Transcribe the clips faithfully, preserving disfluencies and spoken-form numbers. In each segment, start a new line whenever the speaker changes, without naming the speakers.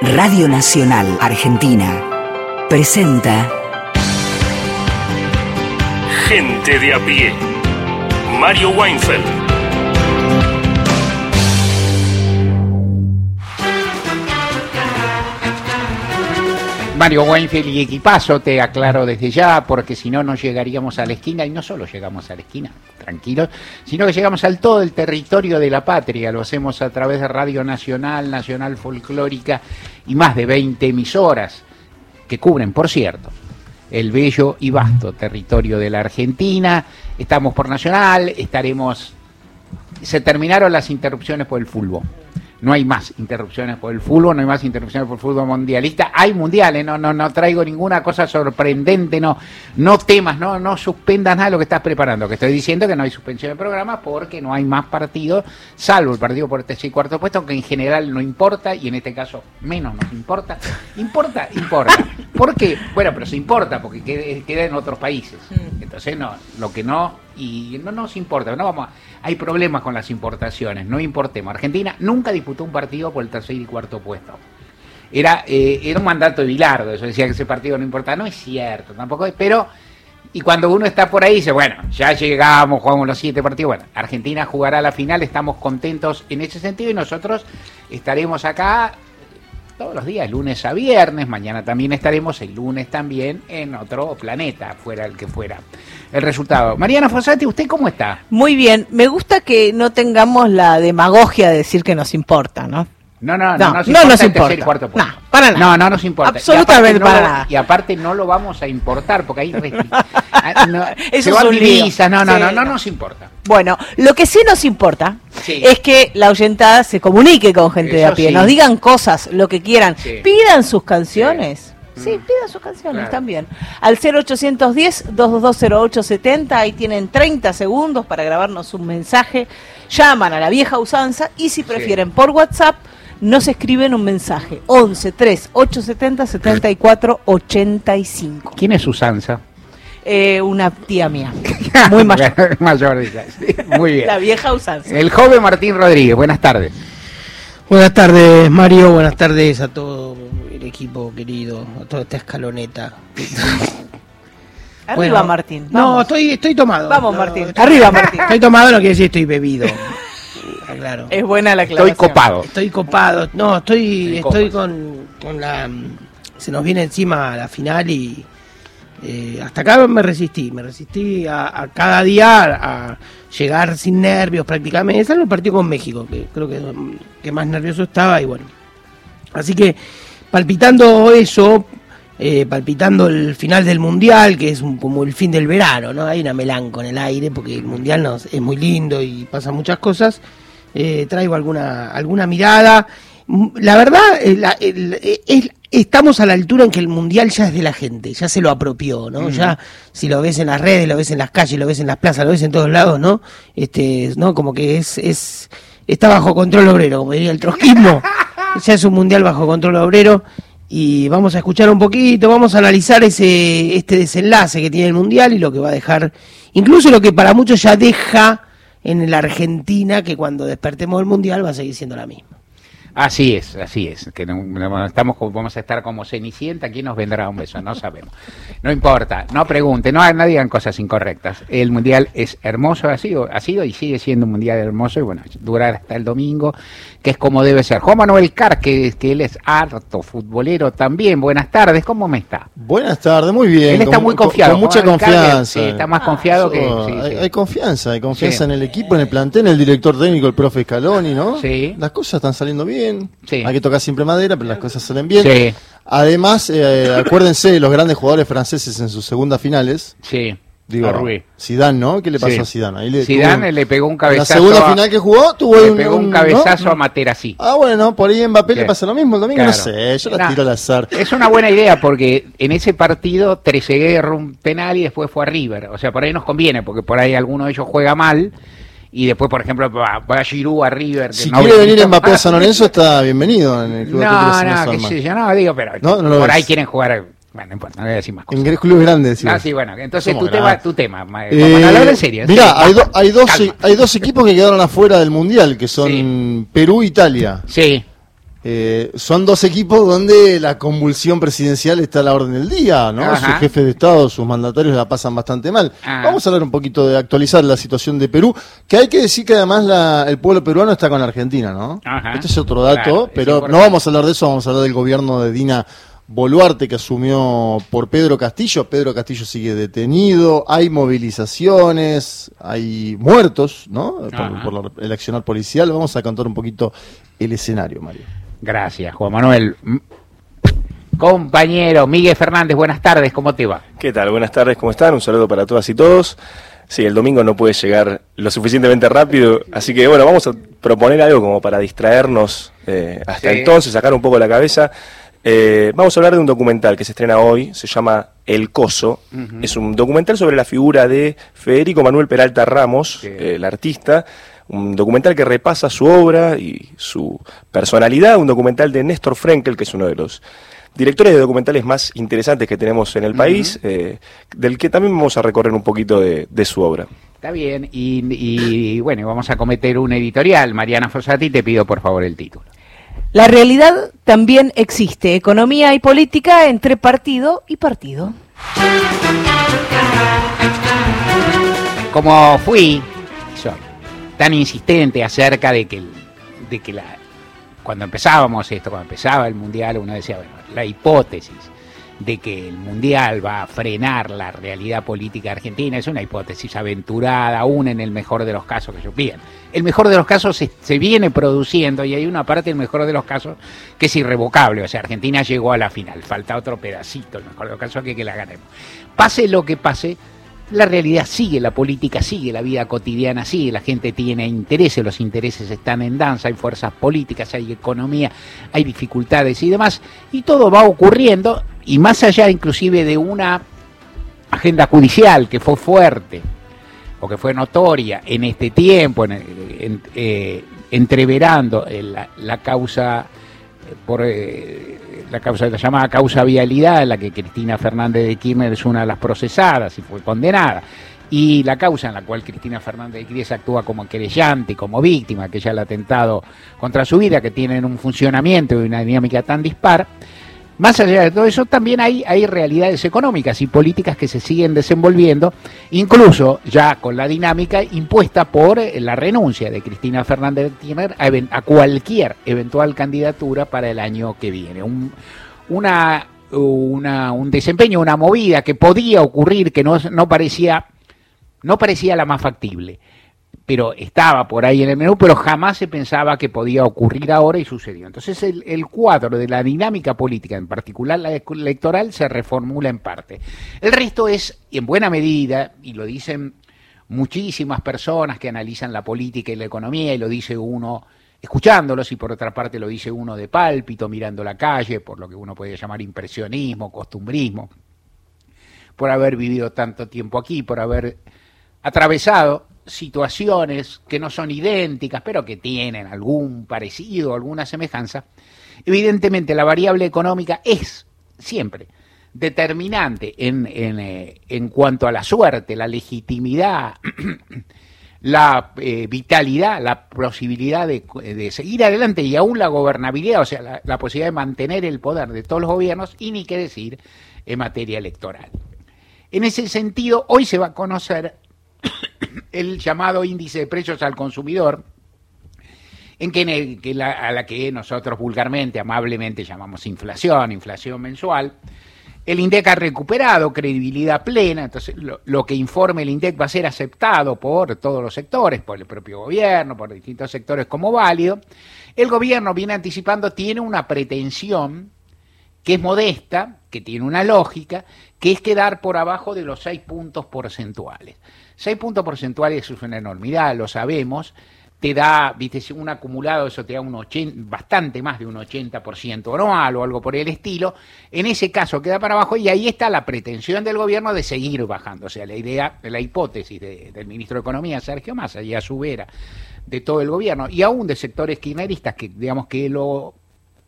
Radio Nacional Argentina presenta
Gente de a pie. Mario Weinfeld.
Mario Weinfeld y equipazo, te aclaro desde ya, porque si no, no llegaríamos a la esquina, y no solo llegamos a la esquina, tranquilos, sino que llegamos al todo el territorio de la patria. Lo hacemos a través de Radio Nacional, Nacional Folclórica y más de veinte emisoras que cubren, por cierto, el bello y vasto territorio de la Argentina. Estamos por Nacional, estaremos... Se terminaron las interrupciones por el fútbol. No hay más interrupciones por el fútbol, no hay más interrupciones por el fútbol mundialista. Hay mundiales, no, no, no traigo ninguna cosa sorprendente, no, no temas, no, no suspendas nada de lo que estás preparando. Que estoy diciendo que no hay suspensión de programa porque no hay más partidos, salvo el partido por tercer y cuarto puesto, que en general no importa, y en este caso menos nos importa. Importa, importa. ¿Por qué? Bueno, pero se importa porque queda, queda en otros países. Entonces no, lo que no, y no nos importa, no vamos a, hay problemas con las importaciones, no importemos. Argentina nunca disputó un partido por el tercer y cuarto puesto. Era, eh, era un mandato de Bilardo, eso decía que ese partido no importa, no es cierto, tampoco es, pero, y cuando uno está por ahí dice, bueno, ya llegamos, jugamos los siete partidos, bueno, Argentina jugará la final, estamos contentos en ese sentido, y nosotros estaremos acá todos los días, lunes a viernes, mañana también estaremos, el lunes también, en otro planeta, fuera el que fuera el resultado. Mariana Fossati, ¿usted cómo está?
Muy bien, me gusta que no tengamos la demagogia de decir que nos importa, ¿no?
No, no, no,
no,
nos
no
importa
nos
el
importa.
tercer y cuarto puesto.
No, para nada.
No, no nos importa.
Absolutamente
y
para
no,
nada.
Y aparte no lo vamos a importar, porque ahí no,
Eso
se
es
van
un lío.
divisas, no, no,
Sí,
no, no
no.
nos importa.
Bueno, lo que sí nos importa
Sí.
es que la oyentada se comunique con gente
Eso
de a pie,
sí.
nos digan cosas, lo que quieran,
Sí.
pidan sus canciones. Sí,
Sí.
sí pidan sus canciones
Claro.
también. Al cero ochocientos diez, dos dos dos, cero ocho setenta, ahí tienen treinta segundos para grabarnos un mensaje. Llaman a la vieja usanza y si prefieren por WhatsApp, nos escriben un mensaje. once tres ocho setenta setenta y cuatro ochenta y cinco.
¿Quién es Susanza?
Eh, una tía mía, muy mayor.
Mayor, dice. Sí, muy bien.
La vieja usanza.
El joven Martín Rodríguez, buenas tardes.
Buenas tardes, Mario, buenas tardes a todo el equipo querido, a toda esta escaloneta.
Arriba,
Bueno,
Martín.
No,
Vamos.
estoy estoy tomado.
Vamos,
No,
Martín.
estoy-
Arriba, Martín.
Estoy tomado no quiere decir estoy bebido. Claro.
Es buena la aclaración.
Estoy copado.
Estoy copado. No, estoy
En
estoy
copas.
con, con la... Se nos viene encima la final y... Eh, hasta acá me resistí, me resistí a, a cada día a, a llegar sin nervios prácticamente, salvo el partido con México, que creo que, que más nervioso estaba y bueno. Así que palpitando eso, eh, palpitando el final del Mundial, que es un, como el fin del verano, ¿no? Hay una melanco en el aire, porque el Mundial no, es muy lindo y pasan muchas cosas, eh, traigo alguna, alguna mirada. La verdad, eh, la, el, eh, es, estamos a la altura en que el Mundial ya es de la gente, ya se lo apropió, ¿no? Uh-huh. Ya, si lo ves en las redes, lo ves en las calles, lo ves en las plazas, lo ves en todos lados, ¿no? Este, ¿no? Como que es, es, está bajo control obrero, como diría el trotskismo. Ya es un Mundial bajo control obrero. Y vamos a escuchar un poquito, vamos a analizar ese, este desenlace que tiene el Mundial y lo que va a dejar, incluso lo que para muchos ya deja en la Argentina, que cuando despertemos del Mundial va a seguir siendo la misma.
Así es, así es, que no, no, estamos, vamos a estar como Cenicienta, ¿quién nos vendrá un beso? No sabemos. No importa, no pregunten, no, no digan cosas incorrectas. El Mundial es hermoso, ha sido, ha sido y sigue siendo un Mundial hermoso, y bueno, durará hasta el domingo, que es como debe ser. Juan Manuel Carr, que, que él es harto futbolero también, buenas tardes, ¿cómo me está?
Buenas tardes, muy bien.
Él está
con,
muy confiado.
Con, con mucha
Juan Manuel
confianza.
Carr, sí, está más confiado
ah,
que...
eso,
Sí,
hay,
sí.
hay confianza, hay confianza
Sí.
en el equipo, en el plantel, en el director técnico, el profe Scaloni, ¿no?
Sí.
Las cosas están saliendo bien.
Sí.
Hay que tocar siempre madera, pero las cosas salen bien.
Sí,
Además, eh, acuérdense de los grandes jugadores franceses en sus segundas finales.
sí.
Digo,
A Rui.
Zidane, ¿no? ¿Qué le pasó
Sí.
a Zidane? Ahí le
Zidane
tuvo-
le pegó un
en
cabezazo.
la segunda
a-
final que jugó, tuvo
le
un,
pegó un
un-
cabezazo
¿no?
a Materazzi.
Ah, bueno, por ahí Mbappé
Sí.
le pasa lo mismo el domingo,
Claro.
no sé, yo la
No.
tiro al azar.
Es una buena idea porque en ese partido Trezeguet erró un penal y después fue a River. O sea, por ahí nos conviene porque por ahí alguno de ellos juega mal y después, por ejemplo, va, va a Giroud a River. Que
Si
no
quiere venir
visita-
Mbappé a San Lorenzo, está bienvenido en el Club
No,
Atlético San
no, qué
Lorenzo.
sé yo, no, digo, pero
No, no lo
por
ves.
ahí quieren jugar. Bueno, no importa, no voy a decir más cosas.
En clubes grandes, decimos.
Ah, sí, bueno, entonces
Somos
tu tema,
grandes.
tu tema, ma-
Eh,
vamos a hablar en serio. en
mirá,
serio.
hay, do- hay, dos,
Calma.
hay dos equipos que quedaron afuera del Mundial, que son
Sí.
Perú e Italia.
Sí,
Eh, son dos equipos donde la convulsión presidencial está a la orden del día, ¿no?
Ajá.
Sus jefes de Estado, sus mandatarios la pasan bastante mal.
Ah.
Vamos a hablar un poquito de actualizar la situación de Perú, que hay que decir que además la, el pueblo peruano está con la Argentina, ¿no?
Ajá.
Este es otro dato,
Claro, es
pero
importante.
no vamos a hablar de eso, vamos a hablar del gobierno de Dina Boluarte, que asumió por Pedro Castillo. Pedro Castillo sigue detenido, hay movilizaciones, hay muertos, ¿no? Por, por la- el accionar policial. Vamos a contar un poquito el escenario, Mario.
Gracias, Juan Manuel. M- Compañero Miguel Fernández, buenas tardes, ¿cómo te va?
¿Qué tal? Buenas tardes, ¿cómo están? Un saludo para todas y todos. Sí, el domingo no puede llegar lo suficientemente rápido, así que bueno, vamos a proponer algo como para distraernos eh, hasta
Sí.
entonces, sacar un poco la cabeza. Eh, vamos a hablar de un documental que se estrena hoy, se llama El Coso.
Ujú.
Es un documental sobre la figura de Federico Manuel Peralta Ramos,
Sí.
eh, el artista. Un documental que repasa su obra y su personalidad, un documental de Néstor Frenkel, que es uno de los directores de documentales más interesantes que tenemos en el país, eh, del que también vamos a recorrer un poquito de, de su obra.
Está bien, y, y bueno, vamos a cometer un editorial. Mariana Fossati, te pido por favor el título.
La realidad también existe, economía y política entre partido y partido.
Como fui, soy tan insistente acerca de que, el- de que la, cuando empezábamos esto, cuando empezaba el Mundial, uno decía, bueno, la hipótesis de que el Mundial va a frenar la realidad política argentina es una hipótesis aventurada, aún en el mejor de los casos que yo bien. El mejor de los casos se, se viene produciendo y hay una parte del mejor de los casos que es irrevocable, o sea, Argentina llegó a la final, falta otro pedacito, el mejor de los casos que, que la ganemos. Pase lo que pase, la realidad sigue, la política sigue, la vida cotidiana sigue, la gente tiene intereses, los intereses están en danza, hay fuerzas políticas, hay economía, hay dificultades y demás, y todo va ocurriendo, y más allá inclusive de una agenda judicial que fue fuerte, o que fue notoria en este tiempo, en, en, eh, entreverando eh, la, la causa eh, por eh, la causa la llamada causa vialidad, en la que Cristina Fernández de Kirchner es una de las procesadas y fue condenada, y la causa en la cual Cristina Fernández de Kirchner actúa como querellante y como víctima, que es el atentado contra su vida, que tienen un funcionamiento y una dinámica tan dispar. Más allá de todo eso, también hay, hay realidades económicas y políticas que se siguen desenvolviendo, incluso ya con la dinámica impuesta por eh, la renuncia de Cristina Fernández de Kirchner a, even- a cualquier eventual candidatura para el año que viene. Un, una, una, un desempeño, una movida que podía ocurrir, que no, no, parecía, no parecía la más factible, pero estaba por ahí en el menú, pero jamás se pensaba que podía ocurrir ahora y sucedió. Entonces el, el cuadro de la dinámica política, en particular la electoral, se reformula en parte. El resto es, en buena medida, y lo dicen muchísimas personas que analizan la política y la economía, y lo dice uno escuchándolos, y por otra parte lo dice uno de pálpito, mirando la calle, por lo que uno puede llamar impresionismo, costumbrismo, por haber vivido tanto tiempo aquí, por haber atravesado situaciones que no son idénticas, pero que tienen algún parecido, alguna semejanza. Evidentemente la variable económica es siempre determinante en, en, eh, en cuanto a la suerte, la legitimidad, la eh, vitalidad, la posibilidad de, de seguir adelante y aún la gobernabilidad, o sea, la, la posibilidad de mantener el poder de todos los gobiernos, y ni qué decir en materia electoral. En ese sentido, hoy se va a conocer el llamado índice de precios al consumidor, en que, que la, a la que nosotros vulgarmente, amablemente llamamos inflación, inflación mensual. El INDEC ha recuperado credibilidad plena, entonces lo, lo que informe el INDEC va a ser aceptado por todos los sectores, por el propio gobierno, por distintos sectores como válido. El gobierno, viene anticipando, tiene una pretensión que es modesta, que tiene una lógica, que es quedar por abajo de los seis puntos porcentuales. Seis puntos porcentuales es una enormidad, lo sabemos, te da, viste, un acumulado, eso te da un ochenta, bastante más de un ochenta por ciento anual o algo por el estilo. En ese caso queda para abajo, y ahí está la pretensión del gobierno de seguir bajando. O sea, la idea, la hipótesis de, del ministro de Economía, Sergio Massa, y a su vera de todo el gobierno, y aún de sectores kirchneristas que, digamos, que lo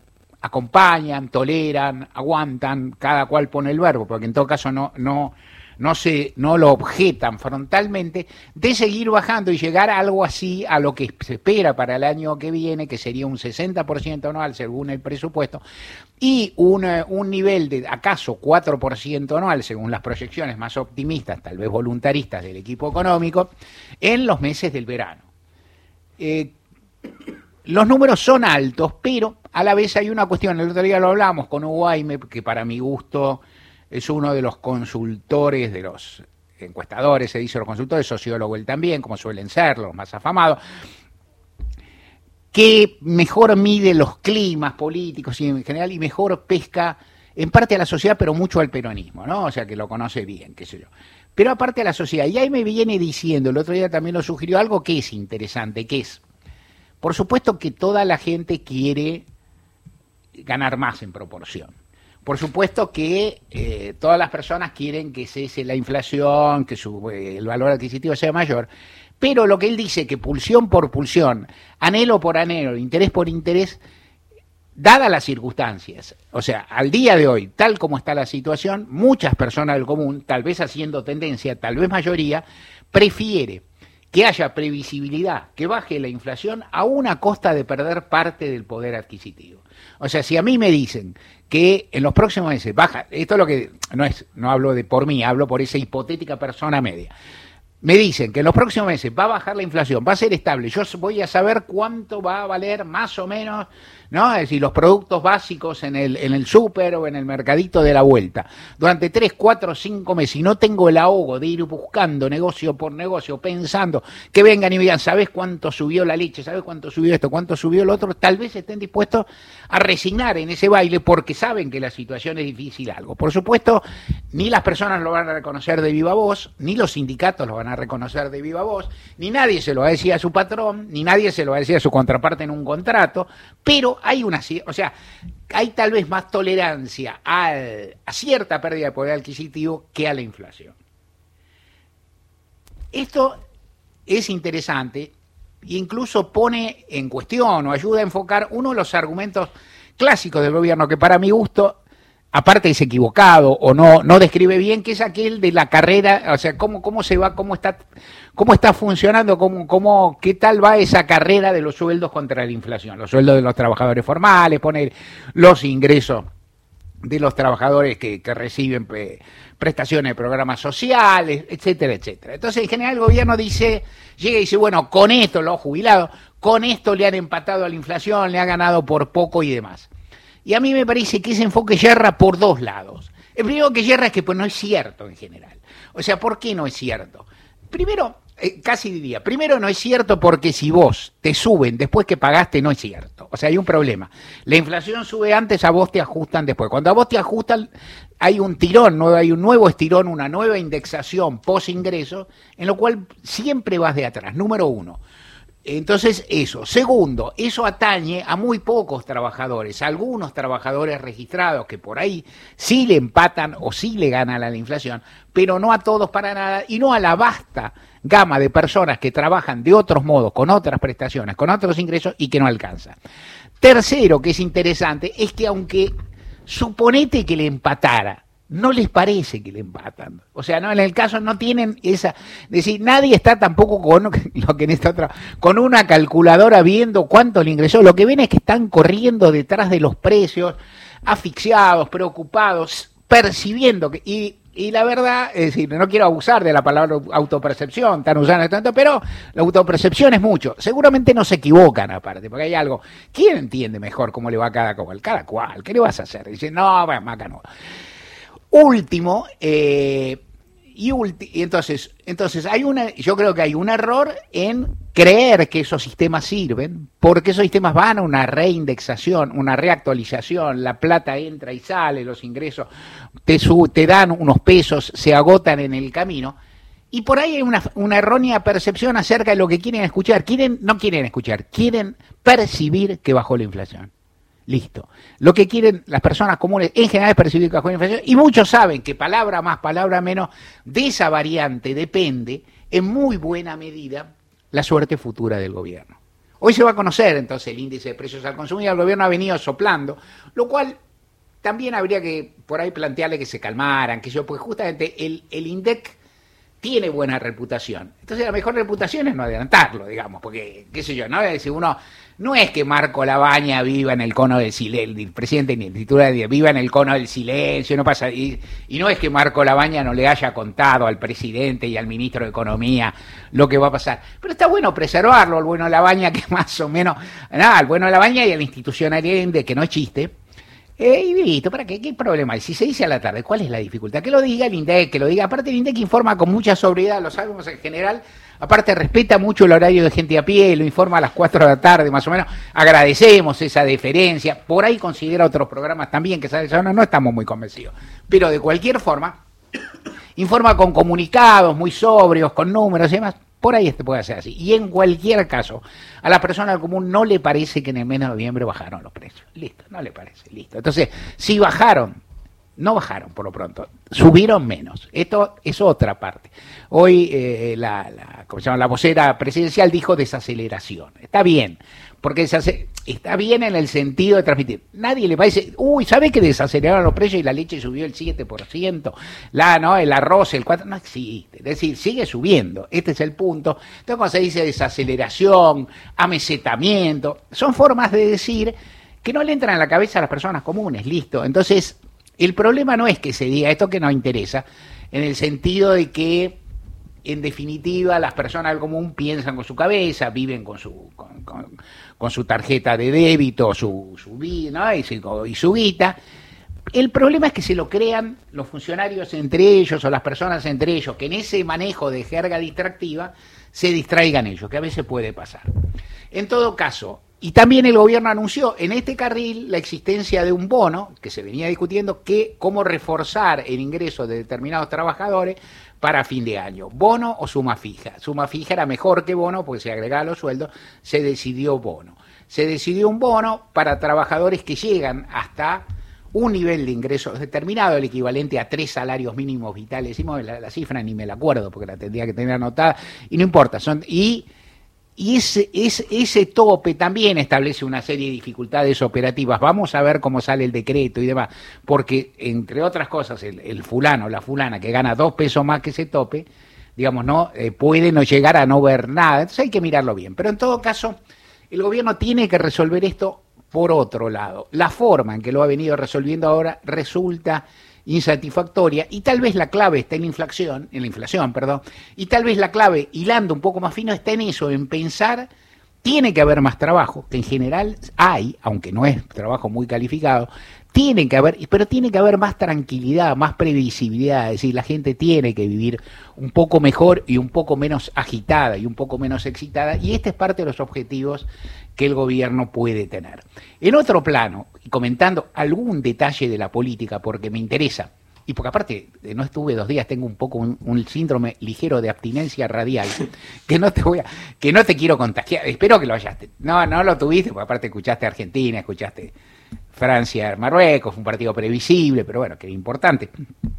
acompañan, toleran, aguantan, cada cual pone el verbo, porque en todo caso no, no, no se, no lo objetan frontalmente, de seguir bajando y llegar a algo así a lo que se espera para el año que viene, que sería un sesenta por ciento anual según el presupuesto, y un, un nivel de acaso cuatro por ciento anual según las proyecciones más optimistas, tal vez voluntaristas del equipo económico, en los meses del verano. Eh, los números son altos, pero a la vez hay una cuestión, el otro día lo hablamos con Hugo Aime, que para mi gusto es uno de los consultores, de los encuestadores, se dice los consultores, sociólogo él también, como suelen ser, los más afamados, que mejor mide los climas políticos y en general, y mejor pesca en parte a la sociedad, pero mucho al peronismo, ¿no? O sea, que lo conoce bien, qué sé yo. Pero aparte a la sociedad, y ahí me viene diciendo, el otro día también lo sugirió, algo que es interesante, que es, por supuesto que toda la gente quiere ganar más en proporción. Por supuesto que eh, todas las personas quieren que cese la inflación, que su, eh, el valor adquisitivo sea mayor, pero lo que él dice, que pulsión por pulsión, anhelo por anhelo, interés por interés, dadas las circunstancias, o sea, al día de hoy, tal como está la situación, muchas personas del común, tal vez haciendo tendencia, tal vez mayoría, prefiere que haya previsibilidad, que baje la inflación a una costa de perder parte del poder adquisitivo. O sea, si a mí me dicen que en los próximos meses baja, esto es lo que, no es, no hablo de por mí, hablo por esa hipotética persona media, me dicen que en los próximos meses va a bajar la inflación, va a ser estable, yo voy a saber cuánto va a valer más o menos, ¿no? Es decir, los productos básicos en el, en el súper o en el mercadito de la vuelta, durante tres, cuatro, cinco meses, y no tengo el ahogo de ir buscando negocio por negocio, pensando que vengan y me digan, ¿sabes cuánto subió la leche? ¿Sabes cuánto subió esto? ¿Cuánto subió lo otro? Tal vez estén dispuestos a resignar en ese baile porque saben que la situación es difícil algo. Por supuesto, ni las personas lo van a reconocer de viva voz, ni los sindicatos lo van a reconocer de viva voz, ni nadie se lo va a decir a su patrón, ni nadie se lo va a decir a su contraparte en un contrato, pero hay una, o sea, hay tal vez más tolerancia al, a cierta pérdida de poder adquisitivo que a la inflación. Esto es interesante e incluso pone en cuestión o ayuda a enfocar uno de los argumentos clásicos del gobierno que para mi gusto, aparte es equivocado o no no describe bien, que es aquel de la carrera, o sea, cómo cómo se va, cómo está cómo está funcionando, cómo cómo qué tal va esa carrera de los sueldos contra la inflación, los sueldos de los trabajadores formales, poner los ingresos de los trabajadores que, que reciben pre, prestaciones de programas sociales, etcétera, etcétera. Entonces, en general el gobierno dice, llega y dice, bueno, con esto los jubilados, con esto le han empatado a la inflación, le ha ganado por poco y demás. Y a mí me parece que ese enfoque yerra por dos lados. El primero que yerra es que pues no es cierto en general. O sea, ¿por qué no es cierto? Primero, eh, casi diría, primero no es cierto porque si vos te suben después que pagaste, no es cierto. O sea, hay un problema. La inflación sube antes, a vos te ajustan después. Cuando a vos te ajustan, hay un tirón, ¿no? Hay un nuevo estirón, una nueva indexación post ingreso, en lo cual siempre vas de atrás. Número uno. Entonces, eso. Segundo, eso atañe a muy pocos trabajadores, a algunos trabajadores registrados que por ahí sí le empatan o sí le ganan a la inflación, pero no a todos para nada y no a la vasta gama de personas que trabajan de otros modos, con otras prestaciones, con otros ingresos y que no alcanzan. Tercero, que es interesante, es que aunque suponete que le empatara, no les parece que le empatan. O sea, no, en el caso no tienen esa, es decir, nadie está tampoco con lo que en esta otra, con una calculadora viendo cuánto le ingresó. Lo que ven es que están corriendo detrás de los precios, asfixiados, preocupados, percibiendo que, y, y la verdad, es decir, no quiero abusar de la palabra autopercepción, tan usando tanto, pero la autopercepción es mucho. Seguramente no se equivocan aparte, porque hay algo. ¿Quién entiende mejor cómo le va a cada cual? Cada cual, ¿qué le vas a hacer? Dice, no, bueno, acá no. Último, eh, y, ulti y entonces, entonces hay una, yo creo que hay un error en creer que esos sistemas sirven, porque esos sistemas van a una reindexación, una reactualización, la plata entra y sale, los ingresos te, sub, te dan unos pesos, se agotan en el camino, y por ahí hay una, una errónea percepción acerca de lo que quieren escuchar. Quieren, no quieren escuchar, quieren percibir que bajó la inflación. Listo. Lo que quieren las personas comunes en general es percibir que bajó la inflación, y muchos saben que palabra más, palabra menos, de esa variante depende en muy buena medida la suerte futura del gobierno. Hoy se va a conocer entonces el índice de precios al consumidor, el gobierno ha venido soplando, lo cual también habría que por ahí plantearle que se calmaran, que yo, porque justamente el, el INDEC tiene buena reputación. Entonces la mejor reputación es no adelantarlo, digamos, porque, qué sé yo, ¿no? Es decir, uno, no es que Marco Labaña viva en el cono del silencio, el presidente ni el titular viva en el cono del silencio, no pasa, y, y no es que Marco Labaña no le haya contado al presidente y al ministro de Economía lo que va a pasar. Pero está bueno preservarlo, el bueno Labaña, que más o menos, nada, el bueno Labaña y el institucional, que no es chiste. Eh, y listo, ¿para qué? ¿Qué problema hay? Si se dice a la tarde, ¿cuál es la dificultad? Que lo diga el INDEC, que lo diga. Aparte, el INDEC informa con mucha sobriedad, lo sabemos en general. Aparte, respeta mucho el horario de gente a pie, lo informa a las cuatro de la tarde, más o menos. Agradecemos esa deferencia. Por ahí considera otros programas también, que sabes, no, no estamos muy convencidos. Pero de cualquier forma, informa con comunicados muy sobrios, con números y demás. Por ahí este puede ser así. Y en cualquier caso, a la persona del común no le parece que en el mes de noviembre bajaron los precios. Listo, no le parece, listo. Entonces, si bajaron, no bajaron por lo pronto, subieron menos. Esto es otra parte. Hoy eh, la, la, ¿cómo se llama? La vocera presidencial dijo desaceleración. Está bien, porque desace- está bien en el sentido de transmitir. Nadie le parece, uy, ¿sabe que desaceleraron los precios y la leche subió el siete por ciento? La, ¿no? El arroz, el cuatro por ciento, no existe. Es decir, sigue subiendo. Este es el punto. Entonces, cuando se dice desaceleración, amesetamiento, son formas de decir que no le entran en la cabeza a las personas comunes. Listo. Entonces, el problema no es que se diga esto que nos interesa, en el sentido de que, en definitiva, las personas del común piensan con su cabeza, viven con su con, con, con su tarjeta de débito, su, su, ¿no? y, su, y su guita. El problema es que se lo crean los funcionarios entre ellos o las personas entre ellos, que en ese manejo de jerga distractiva se distraigan ellos, que a veces puede pasar. En todo caso, y también el gobierno anunció en este carril la existencia de un bono, que se venía discutiendo, que cómo reforzar el ingreso de determinados trabajadores para fin de año. Bono o suma fija. Suma fija era mejor que bono porque se agregaba los sueldos, se decidió bono. Se decidió un bono para trabajadores que llegan hasta un nivel de ingresos determinado, el equivalente a tres salarios mínimos vitales. Decimos la, la cifra, ni me la acuerdo porque la tendría que tener anotada, y no importa, son y Y ese, ese, ese tope también establece una serie de dificultades operativas. Vamos a ver cómo sale el decreto y demás, porque, entre otras cosas, el, el fulano, la fulana, que gana dos pesos más que ese tope, digamos, no eh, puede no llegar a no ver nada. Entonces hay que mirarlo bien. Pero en todo caso, el gobierno tiene que resolver esto por otro lado. La forma en que lo ha venido resolviendo ahora resulta insatisfactoria, y tal vez la clave está en la inflación, en la inflación, perdón, y tal vez la clave, hilando un poco más fino, está en eso, en pensar, tiene que haber más trabajo, que en general hay, aunque no es trabajo muy calificado, tiene que haber, pero tiene que haber más tranquilidad, más previsibilidad, es decir, la gente tiene que vivir un poco mejor y un poco menos agitada y un poco menos excitada, y este es parte de los objetivos que el gobierno puede tener. En otro plano, y comentando algún detalle de la política, porque me interesa, y porque aparte no estuve dos días, tengo un poco un, un síndrome ligero de abstinencia radial, que no te voy a, que no te quiero contagiar, espero que lo hayas, no, no lo tuviste, porque aparte escuchaste Argentina, escuchaste Francia, Marruecos, fue un partido previsible, pero bueno, que era importante.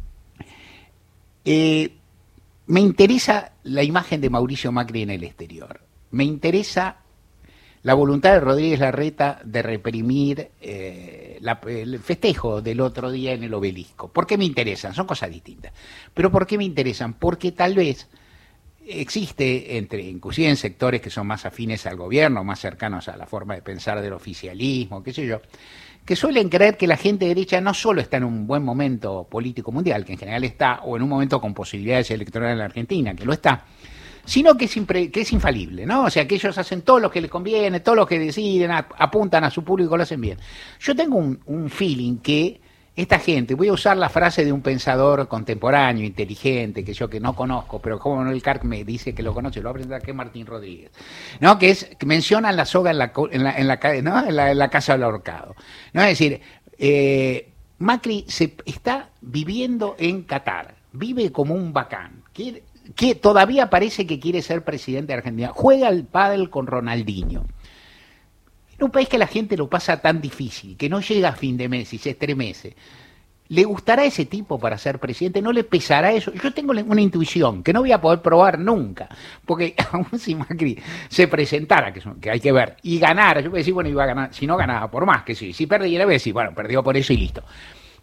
Eh, me interesa la imagen de Mauricio Macri en el exterior, me interesa la voluntad de Rodríguez Larreta de reprimir eh, la, el festejo del otro día en el Obelisco. ¿Por qué me interesan? Son cosas distintas. ¿Pero por qué me interesan? Porque tal vez existe, entre inclusive en sectores que son más afines al gobierno, más cercanos a la forma de pensar del oficialismo, qué sé yo, que suelen creer que la gente derecha no solo está en un buen momento político mundial, que en general está, o en un momento con posibilidades electorales en la Argentina, que lo está, sino que es, impre, que es infalible, ¿no? O sea, que ellos hacen todo lo que les conviene, todo lo que deciden, a, apuntan a su público, lo hacen bien. Yo tengo un, un feeling que esta gente, voy a usar la frase de un pensador contemporáneo, inteligente, que yo que no conozco, pero como Manuel Carc me dice que lo conoce, lo va a presentar, que es Martín Rodríguez, ¿no? Que es, que mencionan la soga en la, en la, en la, ¿no? en la, en la casa del ahorcado, ¿no? Es decir, eh, Macri se está viviendo en Qatar, vive como un bacán, quiere, que todavía parece que quiere ser presidente de Argentina, juega al pádel con Ronaldinho. En un país que la gente lo pasa tan difícil, que no llega a fin de mes y se estremece, ¿le gustará ese tipo para ser presidente? ¿No le pesará eso? Yo tengo una intuición que no voy a poder probar nunca, porque aún si Macri se presentara, que, que hay que ver, y ganara, yo voy a decir, bueno, iba a ganar, si no ganaba por más, que sí, si perdiera, voy a decir, bueno, perdió por eso y listo.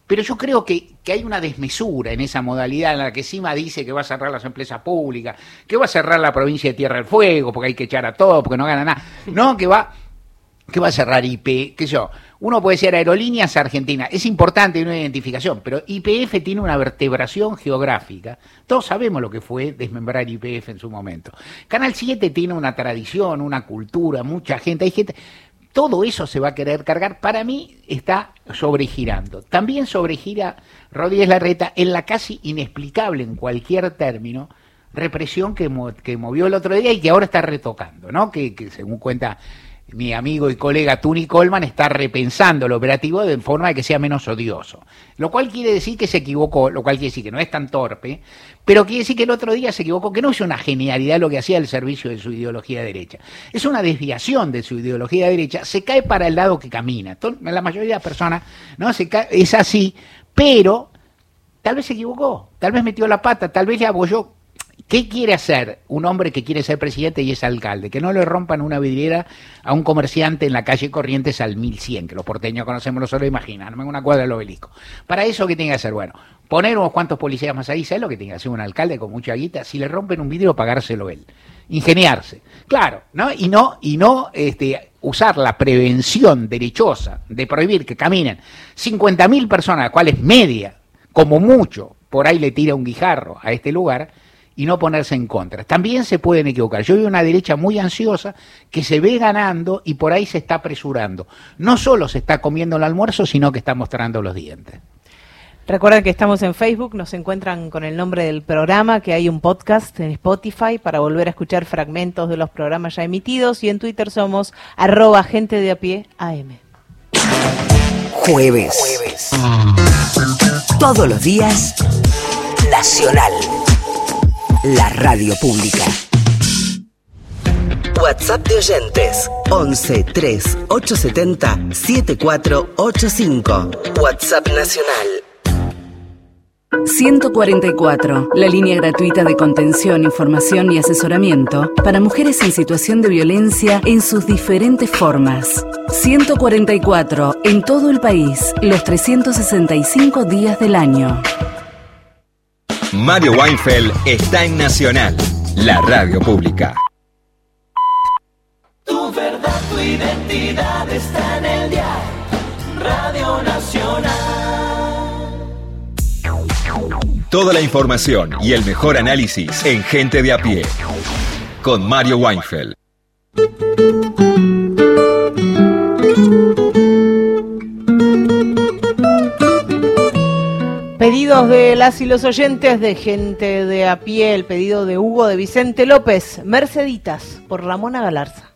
Pero yo creo que, que hay una desmesura en esa modalidad en la que encima dice que va a cerrar las empresas públicas, que va a cerrar la provincia de Tierra del Fuego, porque hay que echar a todos, porque no gana nada. No, que va, que va a cerrar I P, qué sé yo. Uno puede decir Aerolíneas Argentinas, es importante una identificación, pero Y P F tiene una vertebración geográfica. Todos sabemos lo que fue desmembrar Y P F en su momento. Canal siete tiene una tradición, una cultura, mucha gente, hay gente... Todo eso se va a querer cargar. Para mí está sobregirando. También sobregira Rodríguez Larreta en la casi inexplicable en cualquier término represión que, mo que movió el otro día y que ahora está retocando, ¿no? Que, que según cuenta mi amigo y colega Tuni Coleman, está repensando el operativo de forma de que sea menos odioso. Lo cual quiere decir que se equivocó, lo cual quiere decir que no es tan torpe, pero quiere decir que el otro día se equivocó, que no es una genialidad lo que hacía el servicio de su ideología derecha. Es una desviación de su ideología derecha, se cae para el lado que camina. La mayoría de las personas, ¿no? Se cae, es así, pero tal vez se equivocó, tal vez metió la pata, tal vez le apoyó. ¿Qué quiere hacer un hombre que quiere ser presidente y es alcalde? Que no le rompan una vidriera a un comerciante en la calle Corrientes al mil cien, que los porteños conocemos, no se lo imaginan, no me una cuadra del Obelisco. Para eso, ¿qué tiene que hacer? Bueno, poner unos cuantos policías más ahí, ¿sabes lo que tiene que hacer un alcalde con mucha guita? Si le rompen un vidrio, pagárselo él. Ingeniarse. Claro, ¿no? Y no, y no este, usar la prevención derechosa de prohibir que caminen cincuenta mil personas, cuales media, como mucho, por ahí le tira un guijarro a este lugar, y no ponerse en contra. También se pueden equivocar. Yo veo una derecha muy ansiosa que se ve ganando y por ahí se está apresurando. No solo se está comiendo el almuerzo, sino que está mostrando los dientes.
Recuerden que estamos en Facebook, nos encuentran con el nombre del programa, que hay un podcast en Spotify para volver a escuchar fragmentos de los programas ya emitidos, y en Twitter somos arroba gente de a pie A M.
Jueves. Jueves. Todos los días, Nacional. La radio pública. WhatsApp de oyentes once tres ocho siete cero siete cuatro ocho cinco. WhatsApp nacional. ciento cuarenta y cuatro, la línea gratuita de contención, información y asesoramiento para mujeres en situación de violencia en sus diferentes formas. ciento cuarenta y cuatro, en todo el país, los trescientos sesenta y cinco días del año.
Mario Weinfeld está en Nacional, la radio pública.
Tu verdad, tu identidad está en el dial, Radio Nacional.
Toda la información y el mejor análisis en Gente de a Pie, con Mario Weinfeld.
Pedidos de las y los oyentes de Gente de a Pie, el pedido de Hugo de Vicente López, Merceditas, por Ramona Galarza.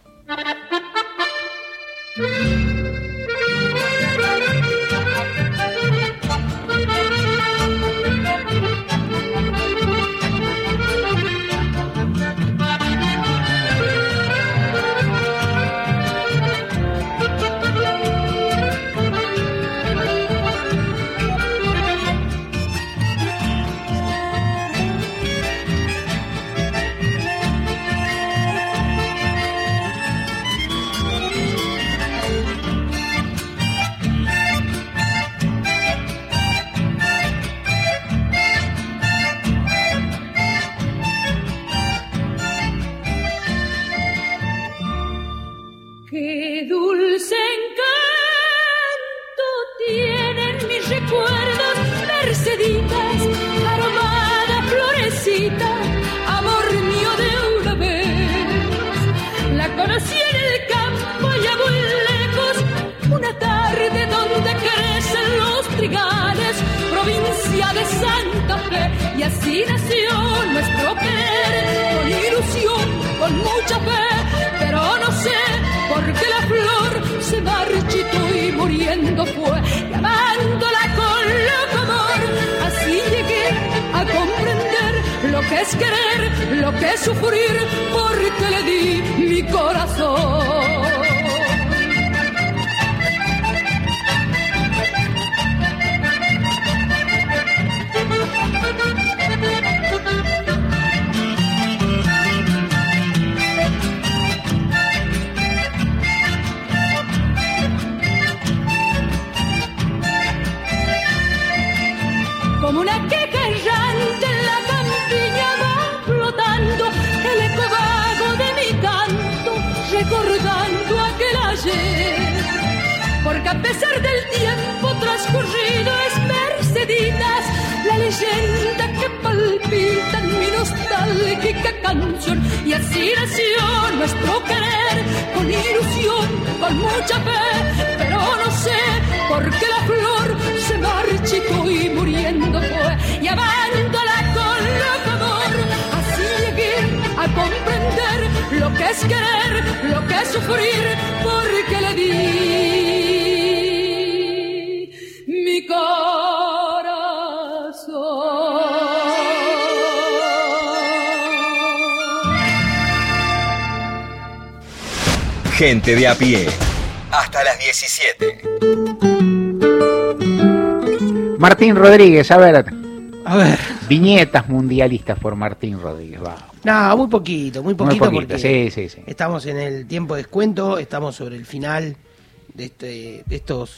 Qué dulce encanto tienen mis recuerdos, Merceditas, aromada florecita, amor mío de una vez. La conocí en el campo allá muy lejos, una tarde donde crecen los trigales, provincia de Santa Fe, y así nació nuestro querer, con ilusión, con mucha fe, pero no sé porque la flor se marchitó y muriendo fue, y amándola con loco amor, así llegué a comprender lo que es querer, lo que es sufrir, porque le di mi corazón. a pesar del tiempo transcurrido es Merceditas, la leyenda que palpita en mi nostálgica canción. Y así nació nuestro querer, con ilusión, con mucha fe, pero no sé por qué la flor se marchitó y muriendo fue. Y amándola con loco amor, así llegué a comprender lo que es querer, lo que es sufrir, porque le di mi corazón.
Gente de a pie. Hasta las diecisiete.
Martín Rodríguez, a ver.
A ver.
Viñetas mundialistas por Martín Rodríguez, va.
No, muy poquito, muy poquito,
Muy poquito,
porque
sí, sí, sí.
estamos en el tiempo de descuento, estamos sobre el final de este, de estos,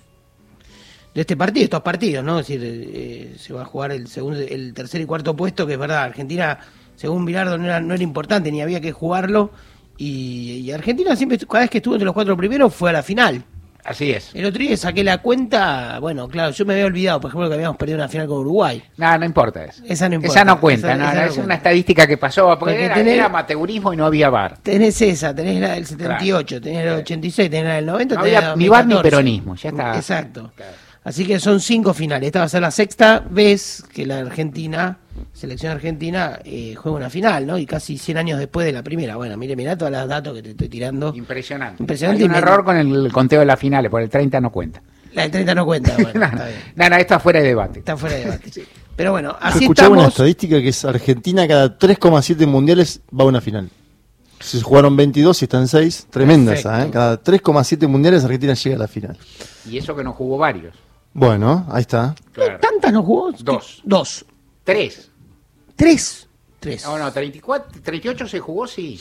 de este partido, estos partidos, ¿no? Es decir, eh, se va a jugar el segundo, el tercer y cuarto puesto, que es verdad, Argentina, según Bilardo, no era, no era importante, ni había que jugarlo, y, y Argentina siempre, cada vez que estuvo entre los cuatro primeros, fue a la final.
Así es.
El otro día saqué la cuenta, bueno, claro, yo me había olvidado, por ejemplo, que habíamos perdido una final con Uruguay.
No, no importa eso.
Esa no importa.
Esa no cuenta,
esa,
no,
esa
no,
no
es
cuenta.
una estadística que pasó, porque,
Porque
era,
tenés-
era amateurismo y no había V A R.
Tenés esa, tenés la del setenta y ocho, tenés la del ochenta y seis, tenés la del noventa,
No
tenés
había
la del
ni V A R ni
dos mil catorce.
peronismo, ya está.
Exacto.
Claro.
Así que son cinco finales. Esta va a ser la sexta vez que la Argentina, selección argentina, eh, juega una final, ¿no? Y casi cien años después de la primera. Bueno, mire, mirá todos los datos que te estoy tirando.
Impresionante.
Impresionante.
Hay un
y me-
error con el conteo de las finales, por el treinta no cuenta.
La del treinta no cuenta, bueno,
no,
está bien.
no, no, esto fuera de debate.
Está fuera de debate. Pero bueno,
Yo
así
escuchaba una
estamos.
estadística que es Argentina cada tres coma siete mundiales va a una final. Se jugaron veintidós y están seis. Tremenda esa, ¿eh? Cada tres coma siete mundiales Argentina llega a la final.
Y eso que no jugó varios.
Bueno, ahí está.
Claro.
¿Tantas no jugó?
Dos.
Dos.
Tres.
Tres. Tres.
No, no, treinta y cuatro, treinta y ocho se jugó, sí.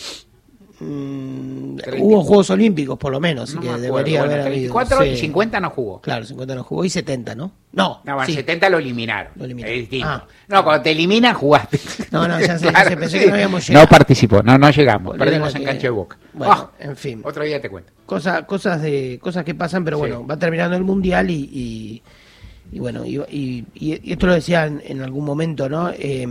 Mm,
treinta.
hubo Juegos Olímpicos, por lo menos, así
No
que
me acuerdo.
debería
Bueno,
haber
treinta y
habido.
cuatro y
sí.
cincuenta no jugó.
Claro, cincuenta no jugó y setenta, ¿no? No,
No, bueno,
sí.
setenta lo eliminaron.
Lo eliminaron.
Es distinto.
Ah.
No, cuando te eliminan, jugaste.
No, no, ya sé, ya
Claro,
sé, pensé
sí.
que no habíamos llegado.
No participó, no, no llegamos.
Volver
Perdimos
a
en
que-
cancha de Boca.
Bueno,
Ah,
en fin.
Otro día te cuento.
Cosa, cosas de cosas que pasan, pero
Sí.
bueno, va terminando el mundial y, y, y bueno, y, y- y esto lo decía en, en algún momento, ¿no? Eh,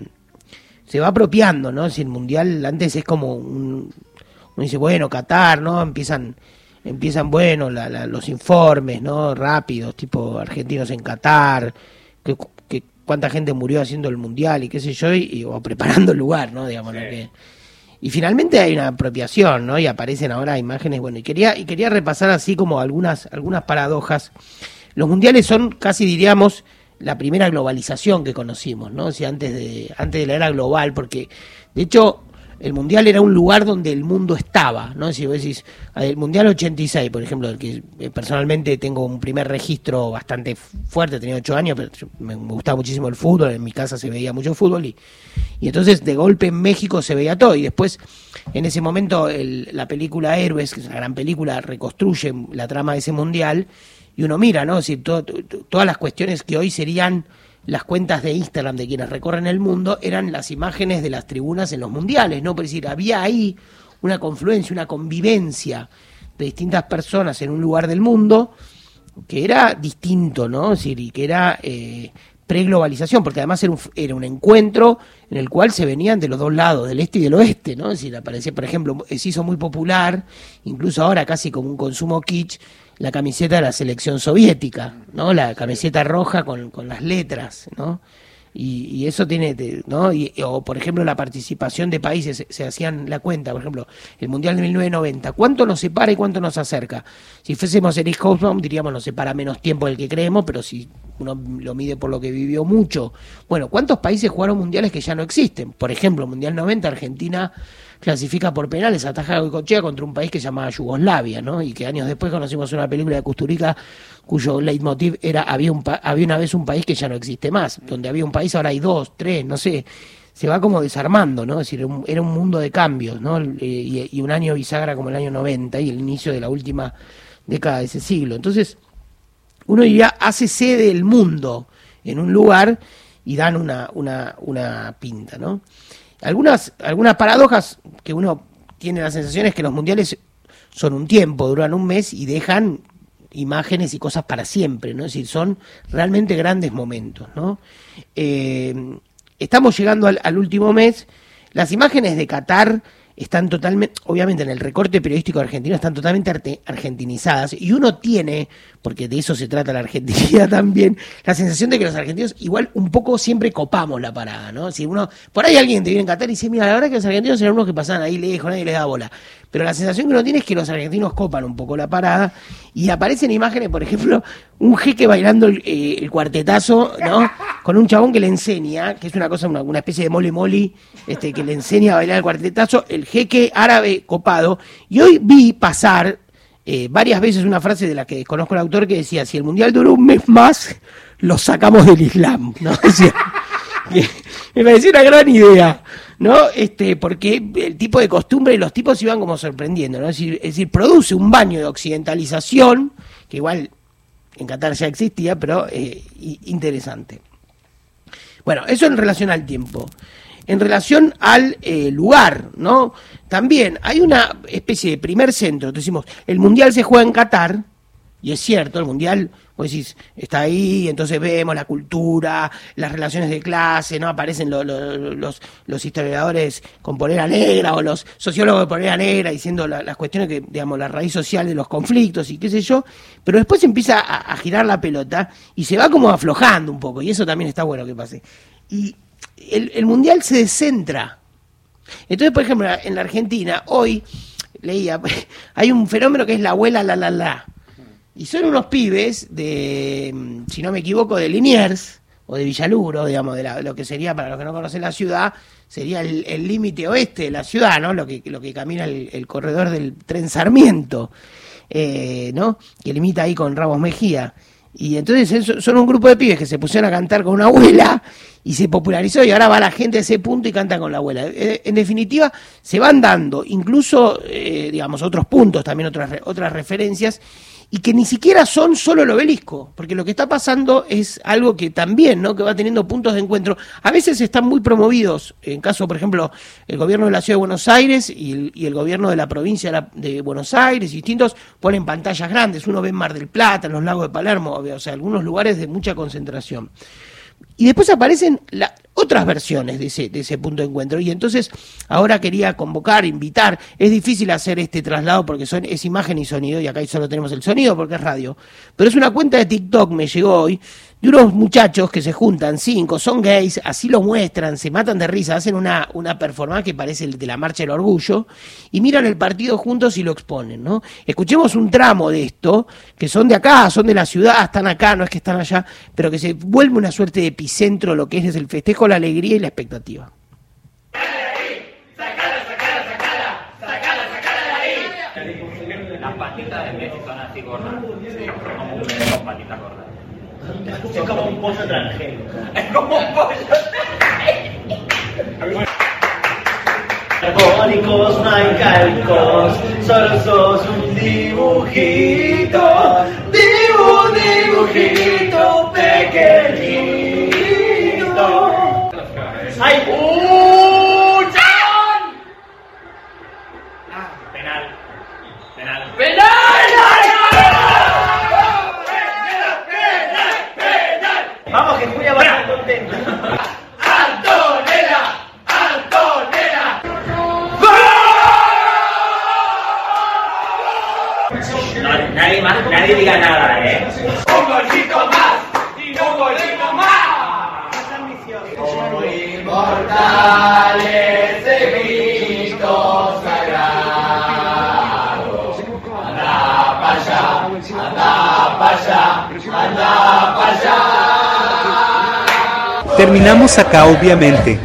se va apropiando, ¿no? Si el mundial antes es como un, uno dice, bueno, Qatar, ¿no? Empiezan, empiezan bueno, la, la- los informes, ¿no? Rápidos, tipo argentinos en Qatar, que, que cuánta gente murió haciendo el mundial y qué sé yo, y, y- o preparando el lugar, ¿no? Digamos, ¿no? Que, y finalmente hay una apropiación, ¿no? Y aparecen ahora imágenes, bueno, y quería, y quería repasar así como algunas, algunas paradojas. Los mundiales son casi, diríamos, la primera globalización que conocimos, ¿no? O sea, antes de, antes de la era global, porque de hecho el mundial era un lugar donde el mundo estaba, ¿no? Si vos decís, el mundial ochenta y seis, por ejemplo, del que eh, personalmente tengo un primer registro bastante fuerte, tenía ocho años, pero yo- me, me gustaba muchísimo el fútbol, en mi casa se veía mucho fútbol y, y entonces de golpe en México se veía todo y después en ese momento el- la película Héroes, que es una gran película, reconstruye la trama de ese mundial y uno mira, ¿no? Es decir, to- to- todas las cuestiones que hoy serían las cuentas de Instagram de quienes recorren el mundo eran las imágenes de las tribunas en los mundiales, ¿no? Por decir, había ahí una confluencia, una convivencia de distintas personas en un lugar del mundo que era distinto, ¿no? Es decir, y que era eh, preglobalización, porque además era un, era un encuentro en el cual se venían de los dos lados, del este y del oeste, ¿no? Es decir, aparecía, por ejemplo, se hizo muy popular, incluso ahora casi como un consumo kitsch, la camiseta de la selección soviética, ¿no? La camiseta roja con, con las letras, ¿no? Y, y eso tiene, de- ¿no? Y, o por ejemplo la participación de países, se, se hacían la cuenta, por ejemplo, el Mundial de mil novecientos noventa, ¿cuánto nos separa y cuánto nos acerca? Si fuésemos Eric Hobsbawm diríamos nos separa menos tiempo del que creemos, pero si uno lo mide por lo que vivió mucho. Bueno, ¿cuántos países jugaron mundiales que ya no existen? Por ejemplo, Mundial noventa, Argentina clasifica por penales, ataja a Goicoechea contra un país que se llamaba Yugoslavia, ¿no? Y que años después conocimos una película de Kusturica cuyo leitmotiv era había, un pa- había una vez un país que ya no existe más, donde había un país ahora hay dos, tres, no sé, se va como desarmando, ¿no? Es decir, un- era un mundo de cambios, ¿no? Eh, Y, y un año bisagra como el año noventa y el inicio de la última década de ese siglo. Entonces, uno diría, hace sede el mundo en un lugar y dan una, una, una pinta, ¿no? Algunas, algunas paradojas que uno tiene la sensación es que los mundiales son un tiempo, duran un mes y dejan imágenes y cosas para siempre, ¿no? Es decir, son realmente grandes momentos, ¿no? Eh, estamos llegando al, al último mes. Las imágenes de Qatar están totalmente, obviamente en el recorte periodístico argentino están totalmente arte, argentinizadas, y uno tiene, porque de eso se trata la argentinidad también, la sensación de que los argentinos igual un poco siempre copamos la parada, ¿no? Si uno, por ahí alguien te viene en Qatar y dice, mira, la verdad que los argentinos eran unos que pasaban ahí lejos, nadie les da bola, pero la sensación que uno tiene es que los argentinos copan un poco la parada, y aparecen imágenes, por ejemplo, un jeque bailando el, eh, el cuartetazo, ¿no? Con un chabón que le enseña, que es una cosa, una, una especie de mole moli, este, que le enseña a bailar el cuartetazo, el jeque árabe copado. Y hoy vi pasar eh, varias veces una frase de la que desconozco el autor que decía, si el mundial duró un mes más, lo sacamos del Islam, ¿no? O sea, que me pareció una gran idea, ¿no? Este, porque el tipo de costumbre y los tipos iban como sorprendiendo, ¿no? Es decir, es decir, produce un baño de occidentalización, que igual en Qatar ya existía, pero eh, interesante. Bueno, eso en relación al tiempo. En relación al eh, lugar, ¿no? También hay una especie de primer centro. Entonces decimos, el Mundial se juega en Qatar, y es cierto, el Mundial, vos decís, está ahí, entonces vemos la cultura, las relaciones de clase, ¿no? Aparecen lo, lo, los, los historiadores con polera negra o los sociólogos de polera negra diciendo la, las cuestiones que, digamos, la raíz social de los conflictos y qué sé yo, pero después empieza a, a girar la pelota y se va como aflojando un poco, y eso también está bueno que pase. Y el, el Mundial se descentra. Entonces, por ejemplo, en la Argentina, hoy leía, hay un fenómeno que es la abuela la la la. Y son unos pibes de, si no me equivoco, de Liniers o de Villaluro, digamos, de la, lo que sería, para los que no conocen la ciudad, sería el límite oeste de la ciudad, ¿no? Lo que, lo que camina el, el corredor del tren Sarmiento, eh, ¿no? Que limita ahí con Ramos Mejía. Y entonces son un grupo de pibes que se pusieron a cantar con una abuela y se popularizó, y ahora va la gente a ese punto y canta con la abuela. En definitiva, se van dando incluso, eh, digamos, otros puntos, también otras, otras referencias, y que ni siquiera son solo el Obelisco, porque lo que está pasando es algo que también, ¿no? Que va teniendo puntos de encuentro. A veces están muy promovidos, en caso, por ejemplo, el gobierno de la Ciudad de Buenos Aires y el, y el gobierno de la provincia de, la, de Buenos Aires, distintos, ponen pantallas grandes. Uno ve en Mar del Plata, en los lagos de Palermo, o sea, algunos lugares de mucha concentración. Y después aparecen la, otras versiones de ese, de ese punto de encuentro. Y entonces ahora quería convocar, invitar. Es difícil hacer este traslado porque son, es imagen y sonido, y acá solo tenemos el sonido porque es radio. Pero es una cuenta de TikTok, me llegó hoy, de unos muchachos que se juntan, cinco, son gays, así lo muestran, se matan de risa, hacen una, una performance que parece el de la Marcha del Orgullo, y miran el partido juntos y lo exponen, ¿no? Escuchemos un tramo de esto, que son de acá, son de la ciudad, están acá, no es que están allá, pero que se vuelve una suerte de epicentro lo que es el festejo, la alegría y la expectativa.
Las patitas de Messi son así gordas, como patitas gordas. Es como un pollo extranjero. Es como un pollo extranjero. Carbónicos, no hay calcos, solo sos un dibujito, dibu, dibujito pequeñito. ¡Ay! ¡Uh! ¡Chabón! Ah, penal. Penal. ¡Penal! Vamos, que Julia va a estar contenta. ¡Antonella! ¡Antonella! ¡Gol! No, nadie más, nadie diga nada, ¿eh? ¡Un golcito más! ¡Y un golcito más! ¡Oh, inmortal ese grito sagrado! ¡Anda pa' allá! ¡Anda pa' allá! ¡Anda pa' allá!
Terminamos acá, obviamente.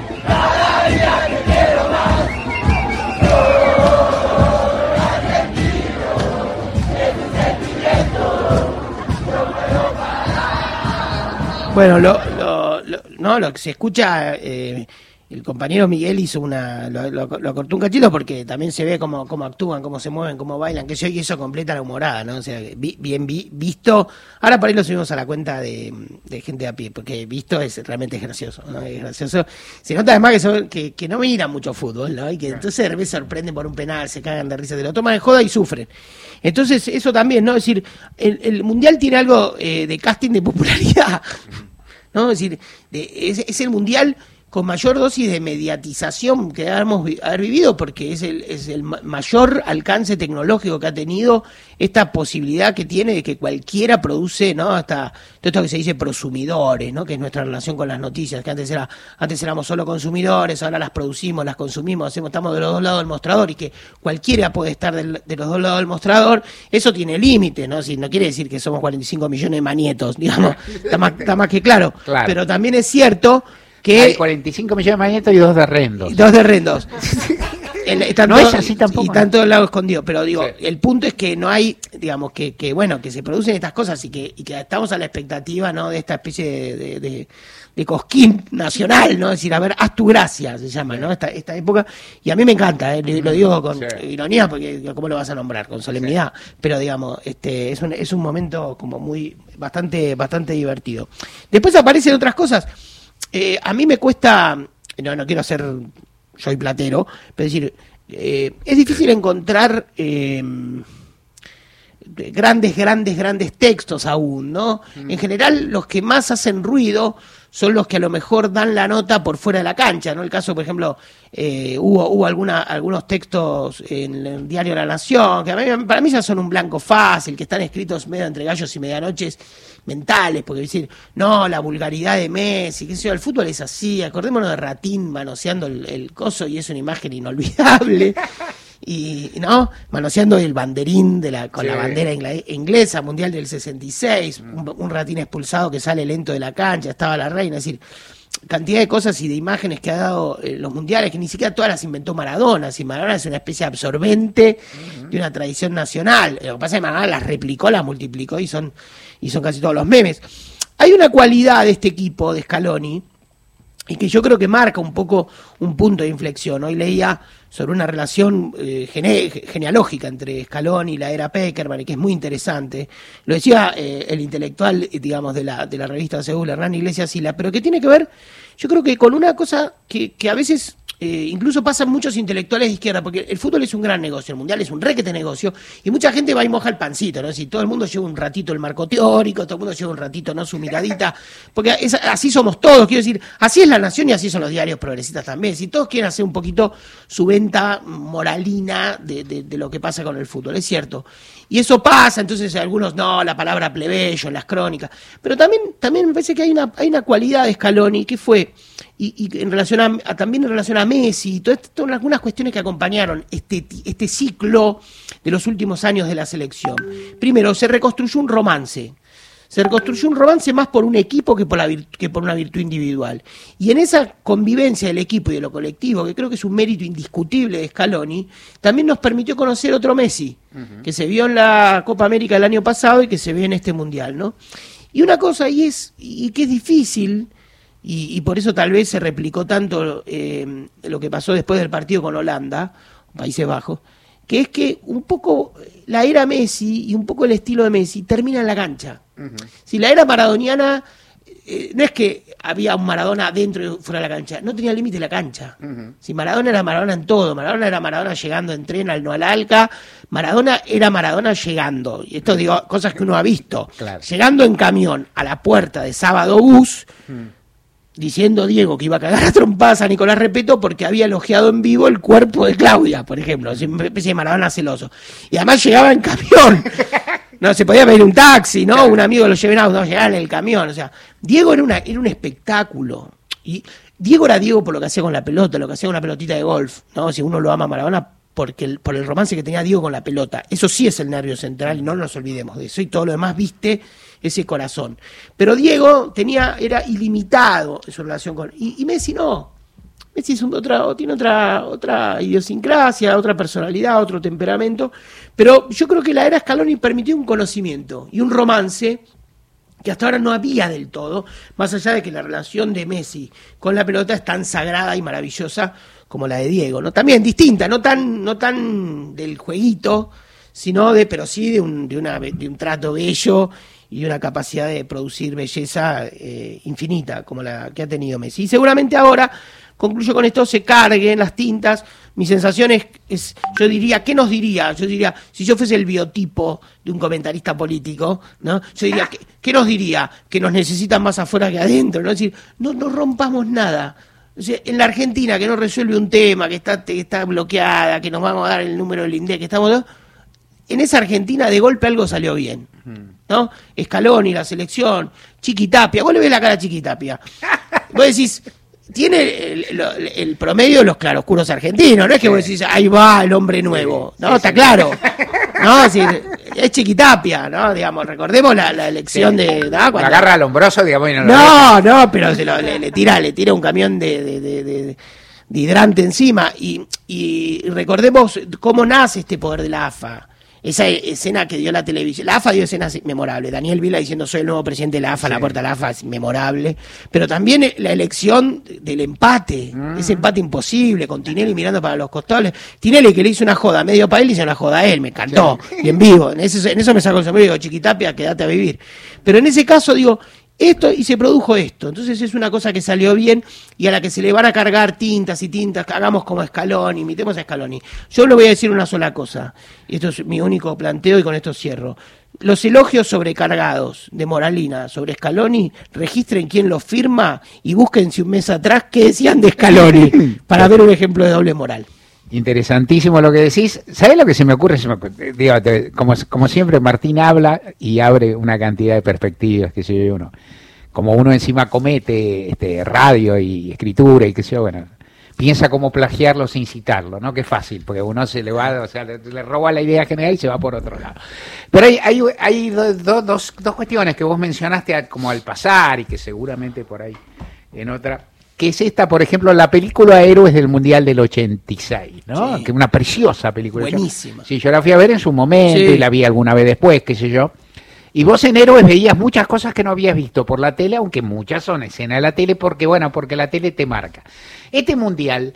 Bueno, lo, lo, lo, no, lo que se escucha eh, el compañero Miguel hizo una, lo, lo, lo cortó un cachito porque también se ve cómo, cómo actúan, cómo se mueven, cómo bailan, que eso, y eso completa la humorada, ¿no? O sea, vi, bien vi, visto, ahora por ahí lo subimos a la cuenta de, de gente a pie, porque visto es realmente es gracioso, ¿no? Es gracioso. Se nota además que, son, que, que no miran mucho fútbol, ¿no? Y que entonces de repente sorprenden por un penal, se cagan de risa, te lo toman de joda y sufren. Entonces eso también, ¿no? Es decir, el, el Mundial tiene algo eh, de casting de popularidad, ¿no? Es decir, de, es, es el Mundial con mayor dosis de mediatización que hemos haber vivido, porque es el, es el mayor alcance tecnológico que ha tenido esta posibilidad que tiene de que cualquiera produce, ¿no? Hasta todo esto que se dice prosumidores, ¿no? Que es nuestra relación con las noticias, que antes era antes éramos solo consumidores, ahora las producimos, las consumimos, hacemos, estamos de los dos lados del mostrador, y que cualquiera puede estar del, de los dos lados del mostrador. Eso tiene límites, ¿no? Si, no quiere decir que somos cuarenta y cinco millones de manietos, digamos, está más, está más que claro. Claro. Pero también es cierto que
hay cuarenta y cinco millones de manietos y dos de rendos.
Dos de rendos. El, están
no
todos,
es así tampoco.
Y están todos lados escondidos. Pero digo, sí. El punto es que no hay, digamos, que, que bueno, que se producen estas cosas y que, y que estamos a la expectativa, ¿no? De esta especie de, de, de, de cosquín nacional, ¿no? Es decir, a ver, haz tu gracia, se llama, ¿no? Esta, esta época. Y a mí me encanta, ¿eh? Lo digo con sí. ironía, porque ¿cómo lo vas a nombrar? Con solemnidad. Sí. Pero digamos, este, es un, es un momento como muy, bastante, bastante divertido. Después aparecen otras cosas. Eh, a mí me cuesta, no, no quiero ser soy platero, pero es decir, eh, es difícil encontrar eh, grandes, grandes, grandes textos aún, ¿no? Mm. En general, los que más hacen ruido son los que a lo mejor dan la nota por fuera de la cancha, ¿no? El caso, por ejemplo, eh, hubo hubo alguna, algunos textos en el diario La Nación, que a mí, para mí ya son un blanco fácil, que están escritos medio entre gallos y medianoches mentales, porque decir, no, la vulgaridad de Messi, qué sé yo, el fútbol es así, acordémonos de Ratín manoseando el, el coso y es una imagen inolvidable. Y no, manoseando el banderín de la con sí. la bandera ingla- inglesa, mundial del sesenta y seis, mm. un, un Ratín expulsado que sale lento de la cancha, estaba la reina, es decir, cantidad de cosas y de imágenes que ha dado eh, los mundiales, que ni siquiera todas las inventó Maradona, si Maradona es una especie de absorbente mm-hmm. de una tradición nacional, lo que pasa es que Maradona las replicó, las multiplicó y son, y son casi todos los memes. Hay una cualidad de este equipo de Scaloni, y que yo creo que marca un poco un punto de inflexión. Hoy leía sobre una relación eh, gene- genealógica entre Scaloni y la era Peckerman, y que es muy interesante. Lo decía eh, el intelectual, digamos, de la, de la revista Seúl, Hernán Iglesias Sila, pero que tiene que ver, yo creo que con una cosa que, que a veces eh, incluso pasan muchos intelectuales de izquierda, porque el fútbol es un gran negocio, el mundial es un requete negocio, y mucha gente va y moja el pancito, ¿no? Si todo el mundo lleva un ratito el marco teórico, todo el mundo lleva un ratito, ¿no? Su miradita, porque es, así somos todos, quiero decir, así es La Nación y así son los diarios progresistas también. Si todos quieren hacer un poquito su venta moralina de, de, de lo que pasa con el fútbol, es cierto. Y eso pasa, entonces algunos, no, la palabra plebeyo en las crónicas, pero también, también me parece que hay una, hay una cualidad de Scaloni que fue, y, y en relación a, a, también en relación a Messi, y todas esto, algunas cuestiones que acompañaron este, este ciclo de los últimos años de la selección. Primero, se reconstruyó un romance. Se reconstruyó un romance más por un equipo que por, la virtu- que por una virtud individual. Y en esa convivencia del equipo y de lo colectivo, que creo que es un mérito indiscutible de Scaloni, también nos permitió conocer otro Messi, uh-huh. que se vio en la Copa América el año pasado y que se ve en este Mundial, ¿no? Y una cosa, y es y que es difícil, y, y por eso tal vez se replicó tanto eh, lo que pasó después del partido con Holanda, Países Bajos, que es que un poco la era Messi y un poco el estilo de Messi termina en la cancha. Uh-huh. Si la era maradoniana, eh, no es que había un Maradona dentro y fuera de la cancha, no tenía límite la cancha. Uh-huh. Si Maradona era Maradona en todo, Maradona era Maradona llegando en tren al no al Alca, Maradona era Maradona llegando, y esto digo, cosas que uno ha visto, claro. Llegando en camión a la puerta de Sábado Bus, uh-huh. diciendo Diego que iba a cagar a trompadas a Nicolás Repetto porque había elogiado en vivo el cuerpo de Claudia, por ejemplo, una especie de Maradona celoso. Y además llegaba en camión. No, se podía pedir un taxi, ¿no? Claro. Un amigo lo llevaba, no, llegaba en el camión. O sea, Diego era, una, era un espectáculo. Y Diego era Diego por lo que hacía con la pelota, lo que hacía con una pelotita de golf, ¿no? Si uno lo ama a Maradona, porque el, por el romance que tenía Diego con la pelota. Eso sí es el nervio central y no nos olvidemos de eso. Y todo lo demás viste ese corazón. Pero Diego tenía, era ilimitado en su relación con... Y, y Messi no. Messi es un, otra, tiene otra, otra idiosincrasia, otra personalidad, otro temperamento. Pero yo creo que la era Scaloni permitió un conocimiento y un romance que hasta ahora no había del todo, más allá de que la relación de Messi con la pelota es tan sagrada y maravillosa como la de Diego, ¿no? También distinta, no tan, no tan del jueguito, sino de, pero sí de un, de una, de un trato bello y una capacidad de producir belleza eh, infinita, como la que ha tenido Messi. Y seguramente ahora, concluyo con esto, se carguen las tintas. Mi sensación es, es, yo diría, ¿qué nos diría? Yo diría, si yo fuese el biotipo de un comentarista político, ¿no? Yo diría, ¿qué, qué nos diría? Que nos necesitan más afuera que adentro, ¿no? Es decir, no, no rompamos nada. O sea, en la Argentina, que no resuelve un tema, que está, que está bloqueada, que nos vamos a dar el número del INDEC, que estamos... En esa Argentina, de golpe, algo salió bien, ¿no? Scaloni, la selección, Chiquitapia. Vos le ves la cara a Chiquitapia. Vos decís... Tiene el, el, el promedio de los claroscuros argentinos, no es que vos decís, ahí va el hombre nuevo, no, sí, está sí. claro, no, es, decir, es Chiquitapia, ¿no? Digamos, recordemos la, la elección sí. de... ¿no? Cuando...
La agarra al hombroso, digamos, y no
No, lo no, pero se lo, le, le tira le tira un camión de, de, de, de, de hidrante encima, y, y recordemos cómo nace este poder de la A F A. Esa escena que dio la televisión, la A F A dio escenas memorables, Daniel Vila diciendo soy el nuevo presidente de la A F A, sí. La puerta de la A F A es memorable, pero también la elección del empate, mm. ese empate imposible, con Tinelli mirando para los costados, Tinelli que le hizo una joda medio para él, le hizo una joda a él, me encantó, sí. y en vivo, en, ese, en eso me sacó el sombrero, digo, Chiquitapia, quédate a vivir, pero en ese caso digo, esto y se produjo esto, entonces es una cosa que salió bien y a la que se le van a cargar tintas y tintas, hagamos como Scaloni, imitemos a Scaloni. Yo le voy a decir una sola cosa, y esto es mi único planteo y con esto cierro. Los elogios sobrecargados de Moralina sobre Scaloni, registren quién los firma y búsquense un mes atrás qué decían de Scaloni para ver un ejemplo de doble moral.
Interesantísimo lo que decís. ¿Sabés lo que se me ocurre? Se me ocurre digo, te, como, como siempre, Martín habla y abre una cantidad de perspectivas, que sé yo, uno. Como uno encima comete este, radio y escritura y qué sé yo, bueno, piensa cómo plagiarlo sin citarlo, ¿no? Que es fácil, porque uno se le va, o sea, le, le roba la idea general y se va por otro lado. Pero hay, hay, hay do, do, dos, dos cuestiones que vos mencionaste a, como al pasar y que seguramente por ahí en otra... que es esta, por ejemplo, la película Héroes del Mundial del ochenta y seis, ¿no? Sí. Que es una preciosa película.
Buenísima.
Sí, yo la fui a ver en su momento sí. y la vi alguna vez después, qué sé yo. Y vos en Héroes veías muchas cosas que no habías visto por la tele, aunque muchas son escenas de la tele, porque, bueno, porque la tele te marca. Este Mundial,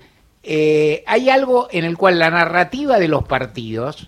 eh, hay algo en el cual la narrativa de los partidos,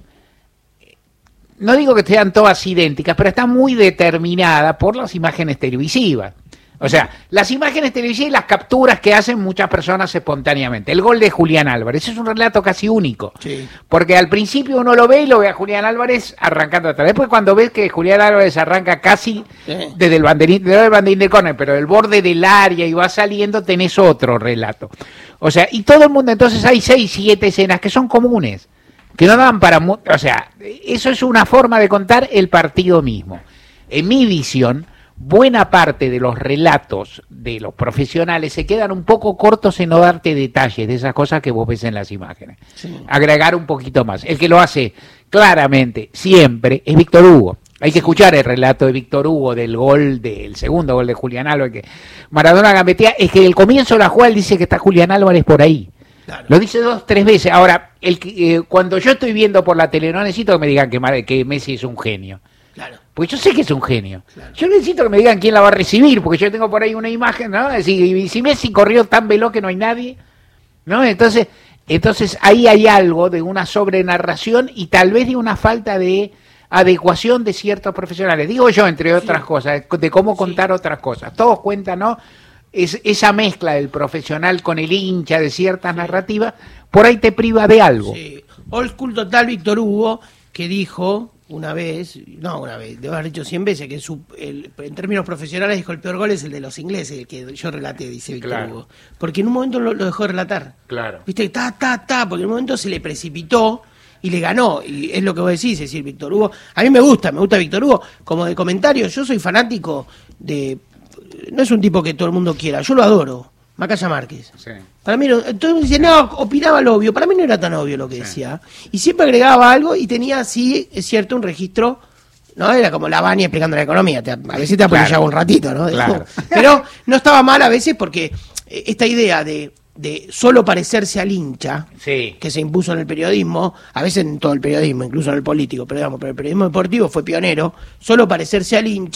no digo que sean todas idénticas, pero está muy determinada por las imágenes televisivas. O sea, las imágenes televisivas y las capturas que hacen muchas personas espontáneamente. El gol de Julián Álvarez es un relato casi único. Sí. Porque al principio uno lo ve y lo ve a Julián Álvarez arrancando atrás. Después cuando ves que Julián Álvarez arranca casi sí. desde el banderín, desde el banderín de córner, pero del borde del área y va saliendo, tenés otro relato. O sea, y todo el mundo, entonces hay seis, siete escenas que son comunes, que no dan para... O sea, eso es una forma de contar el partido mismo. En mi visión... buena parte de los relatos de los profesionales se quedan un poco cortos en no darte detalles de esas cosas que vos ves en las imágenes. Sí. Agregar un poquito más. El que lo hace claramente, siempre, es Víctor Hugo. Hay que escuchar el relato de Víctor Hugo del gol, del segundo gol de Julián Álvarez, que Maradona gambetea, es que el comienzo de la jugada él dice que está Julián Álvarez por ahí. Claro. Lo dice dos, tres veces. Ahora, el eh, cuando yo estoy viendo por la tele, no necesito que me digan que, que Messi es un genio. Claro. Porque yo sé que es un genio. Claro. Yo necesito que me digan quién la va a recibir, porque yo tengo por ahí una imagen, ¿no? Es decir, si Messi corrió tan veloz que no hay nadie, ¿no? Entonces, entonces ahí hay algo de una sobrenarración y tal vez de una falta de adecuación de ciertos profesionales. Digo yo, entre otras sí. cosas, de cómo contar sí. otras cosas. Todos cuentan, ¿no? Es, esa mezcla del profesional con el hincha de ciertas narrativas, por ahí te priva de algo.
Sí. Old school total Víctor Hugo, que dijo... una vez, no una vez, debo haber dicho cien veces que su, el, en términos profesionales dijo el peor gol es el de los ingleses, el que yo relaté, dice Víctor claro. Hugo. Porque en un momento lo, lo dejó de relatar.
Claro.
Viste, ta, ta, ta, porque en un momento se le precipitó y le ganó. Y es lo que vos decís, es decir, Víctor Hugo. A mí me gusta, me gusta Víctor Hugo. Como de comentario, yo soy fanático de... No es un tipo que todo el mundo quiera, yo lo adoro. Macaya Márquez. Sí. Para mí, no, entonces dice, no, opinaba lo obvio. Para mí no era tan obvio lo que sí. decía. Y siempre agregaba algo y tenía, sí, es cierto, un registro, ¿no? Era como la Bani explicando la economía. Te, a veces te apoyaba claro. un ratito, ¿no? Claro. Pero no estaba mal a veces porque esta idea de, de solo parecerse al hincha, sí. que se impuso en el periodismo, a veces en todo el periodismo, incluso en el político, pero digamos, pero el periodismo deportivo fue pionero, solo parecerse al hincha,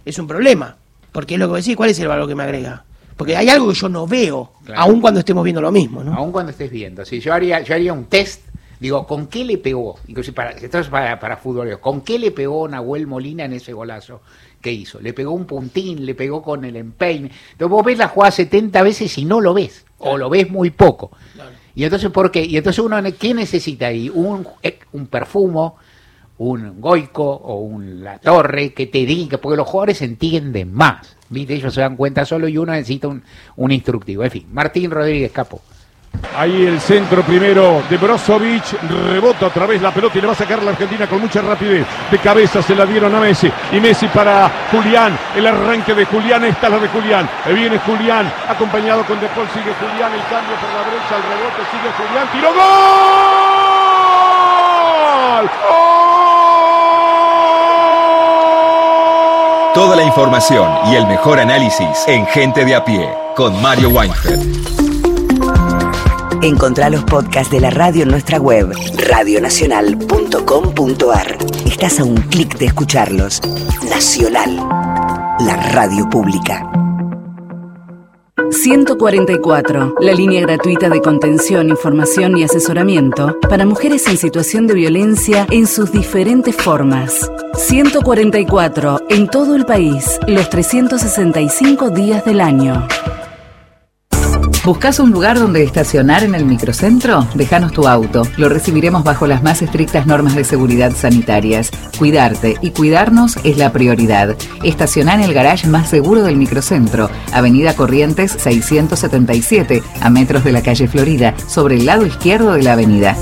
es un problema. Porque es lo que decís, ¿cuál es el valor que me agrega? Porque hay algo que yo no veo,
Claro.
aun cuando estemos viendo lo mismo, ¿no?
Aún cuando estés viendo. Si yo haría, yo haría un test, digo, ¿con qué le pegó? Inclusive para, esto es para, para futboleros, ¿con qué le pegó Nahuel Molina en ese golazo que hizo? Le pegó un puntín, le pegó con el empeine. Entonces vos ves la jugada setenta veces y no lo ves, o lo ves muy poco.
Claro.
Y entonces, ¿por qué? Y entonces uno, ¿qué necesita ahí? Un, un perfumo, un Goico o un La Torre que te diga, porque los jugadores entienden más, ¿viste? Ellos se dan cuenta solo y uno necesita un, un instructivo. En fin, Martín Rodríguez, capo.
Ahí el centro primero de Brozovic, rebota otra vez la pelota y le va a sacar a la Argentina con mucha rapidez. De cabeza se la dieron a Messi, y Messi para Julián, el arranque de Julián, esta es la de Julián, ahí viene Julián, acompañado con De Paul, sigue Julián, el cambio por la derecha, el rebote, sigue Julián, tiró, ¡gol! ¡Gol!
Toda la información y el mejor análisis en Gente de a Pie, con Mario Weinfeld.
Encontrá los podcasts de la radio en nuestra web, radio nacional punto com punto a r. Estás a un clic de escucharlos. Nacional, la radio pública.
ciento cuarenta y cuatro, la línea gratuita de contención, información y asesoramiento para mujeres en situación de violencia en sus diferentes formas. ciento cuarenta y cuatro, en todo el país, los trescientos sesenta y cinco días del año.
¿Buscás un lugar donde estacionar en el microcentro? Déjanos tu auto. Lo recibiremos bajo las más estrictas normas de seguridad sanitarias. Cuidarte y cuidarnos es la prioridad. Estacioná en el garage más seguro del microcentro, Avenida Corrientes seiscientos setenta y siete, a metros de la calle Florida, sobre el lado izquierdo de la avenida.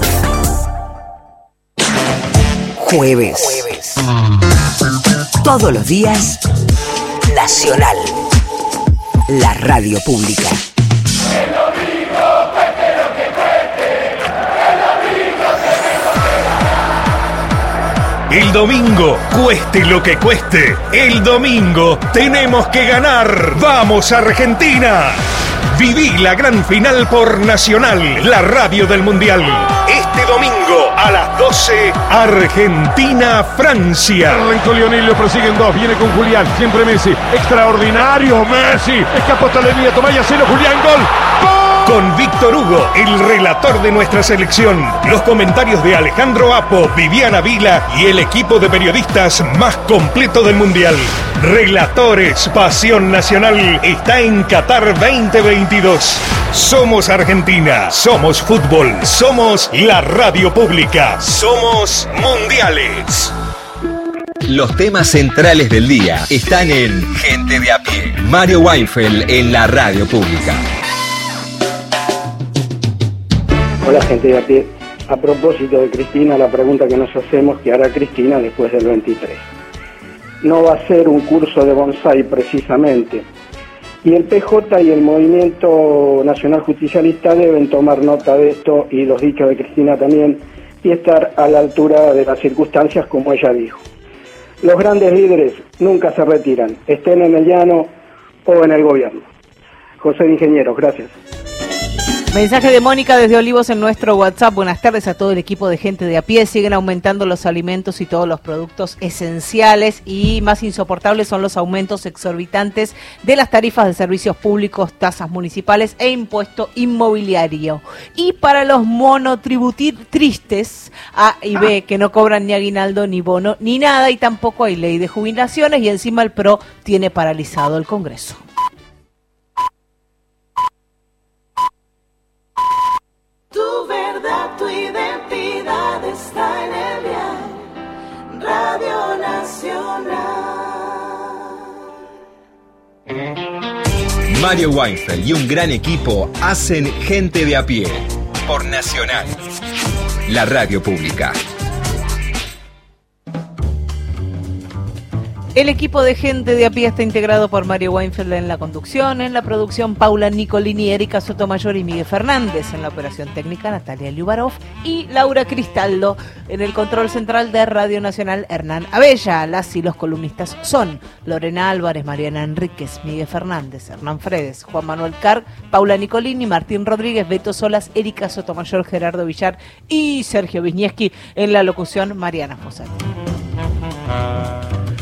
Jueves. Jueves. Todos los días, Nacional, la radio pública.
El domingo, cueste lo que cueste, el domingo tenemos que ganar. ¡Vamos, Argentina! Viví la gran final por Nacional, la radio del Mundial. Este domingo a las doce, Argentina-Francia.
Arrancó Lionel, lo prosiguen dos, viene con Julián, siempre Messi, extraordinario Messi, escapó hasta la línea, Tomás Yacelo, Julián, gol, gol.
Con Víctor Hugo, el relator de nuestra selección, los comentarios de Alejandro Apo, Viviana Vila y el equipo de periodistas más completo del Mundial. Relatores, Pasión Nacional, está en Qatar veinte veintidós. Somos Argentina, somos fútbol, somos la radio pública, somos mundiales.
Los temas centrales del día están en Gente de a Pie. Mario Weinfeld en la radio pública.
Hola, gente de a pie. A propósito de Cristina, la pregunta que nos hacemos, ¿qué hará Cristina después del veintitrés? No va a ser un curso de bonsái precisamente. Y el P J y el Movimiento Nacional Justicialista deben tomar nota de esto, y los dichos de Cristina también, y estar a la altura de las circunstancias, como ella dijo. Los grandes líderes nunca se retiran, estén en el llano o en el gobierno. José de Ingenieros, gracias.
Mensaje de Mónica desde Olivos en nuestro WhatsApp. Buenas tardes a todo el equipo de Gente de a Pie. Siguen aumentando los alimentos y todos los productos esenciales, y más insoportables son los aumentos exorbitantes de las tarifas de servicios públicos, tasas municipales e impuesto inmobiliario. Y para los monotributristes A y B, que no cobran ni aguinaldo, ni bono, ni nada, y tampoco hay ley de jubilaciones, y encima el P R O tiene paralizado el Congreso.
Tu verdad, tu identidad está en el dial. Radio Nacional.
Mario Weinfeld y un gran equipo hacen Gente de a Pie por Nacional, la radio pública.
El equipo de Gente de a Pie está integrado por Mario Weinfeld en la conducción, en la producción Paula Nicolini, Erika Sotomayor y Miguel Fernández, en la operación técnica Natalia Liubarov y Laura Cristaldo, en el control central de Radio Nacional Hernán Abella. Las y los columnistas son Lorena Álvarez, Mariana Enríquez, Miguel Fernández, Hernán Fredes, Juan Manuel Carr, Paula Nicolini, Martín Rodríguez, Beto Solas, Erika Sotomayor, Gerardo Villar y Sergio Wisniewski, en la locución Mariana Fossati.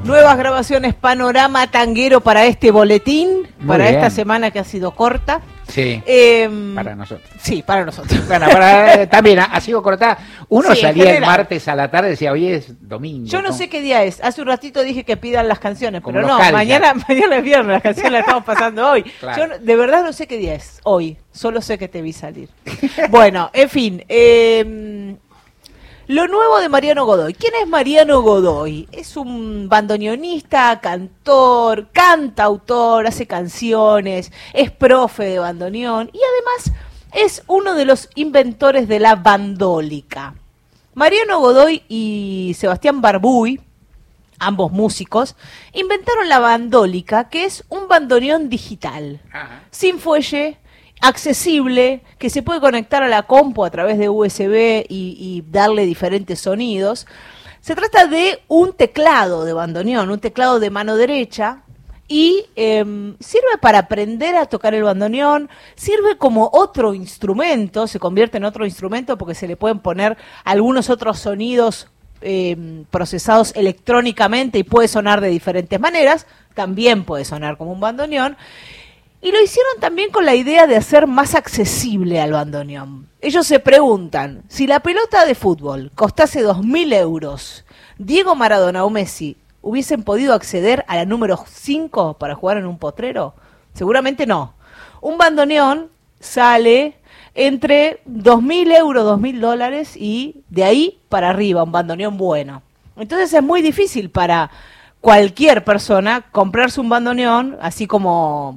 Nuevas grabaciones panorama tanguero para este boletín,
Muy
para
bien.
esta semana que ha sido corta.
Sí,
Eh,
para nosotros.
Sí, para nosotros.
Bueno, para, eh, también ha, ha sido cortada. Uno
Sí, en
salía el
general.
martes a la tarde y decía, hoy es domingo.
Yo no sé qué día es. Hace un ratito dije que pidan las canciones,
Como
pero
los
no,
Cadillac.
mañana, mañana es viernes, las canciones las estamos pasando hoy.
Claro.
Yo no- de verdad no sé qué día es hoy, solo sé que te vi salir. Bueno, en fin, eh, lo nuevo de Mariano Godoy. ¿Quién es Mariano Godoy? Es un bandoneonista, cantor, cantautor, hace canciones, es profe de bandoneón y además es uno de los inventores de la bandólica. Mariano Godoy y Sebastián Barbuy, ambos músicos, inventaron la bandólica, que es un bandoneón digital, sin fuelle, accesible, que se puede conectar a la compu a través de U S B y, y darle diferentes sonidos. Se trata de un teclado de bandoneón, un teclado de mano derecha, y eh, sirve para aprender a tocar el bandoneón, sirve como otro instrumento, se convierte en otro instrumento porque se le pueden poner algunos otros sonidos eh, procesados electrónicamente y puede sonar de diferentes maneras, también puede sonar como un bandoneón. Y lo hicieron también con la idea de hacer más accesible al bandoneón. Ellos se preguntan, si la pelota de fútbol costase dos mil euros, ¿Diego Maradona o Messi hubiesen podido acceder a la número cinco para jugar en un potrero? Seguramente no. Un bandoneón sale entre dos mil euros, dos mil dólares y de ahí para arriba, un bandoneón bueno. Entonces es muy difícil para cualquier persona comprarse un bandoneón, así como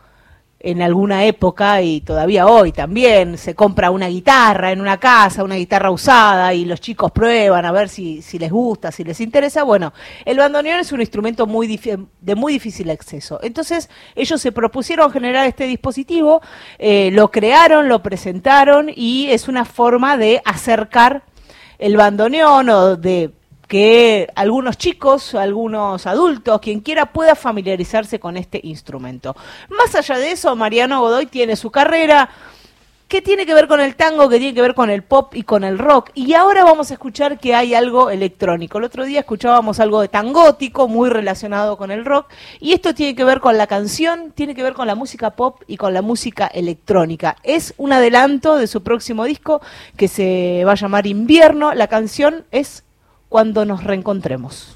en alguna época y todavía hoy también se compra una guitarra en una casa, una guitarra usada y los chicos prueban a ver si, si les gusta, si les interesa. Bueno, el bandoneón es un instrumento muy dif- de muy difícil acceso. Entonces ellos se propusieron generar este dispositivo, eh, lo crearon, lo presentaron y es una forma de acercar el bandoneón o de que algunos chicos, algunos adultos, quien quiera pueda familiarizarse con este instrumento. Más allá de eso, Mariano Godoy tiene su carrera que tiene que ver con el tango, que tiene que ver con el pop y con el rock. Y ahora vamos a escuchar que hay algo electrónico. El otro día escuchábamos algo de tangótico, muy relacionado con el rock. Y esto tiene que ver con la canción, tiene que ver con la música pop y con la música electrónica. Es un adelanto de su próximo disco que se va a llamar Invierno. La canción es Cuando nos reencontremos.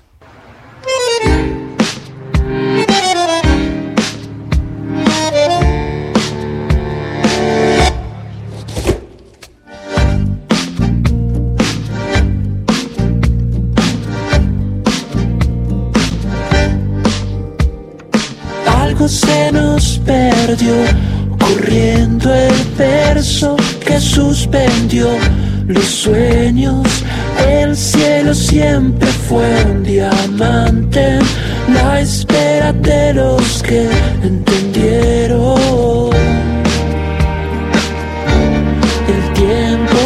Algo se nos perdió, corriendo el verso que suspendió los sueños. El cielo siempre fue un diamante en la espera de los que entendieron el tiempo.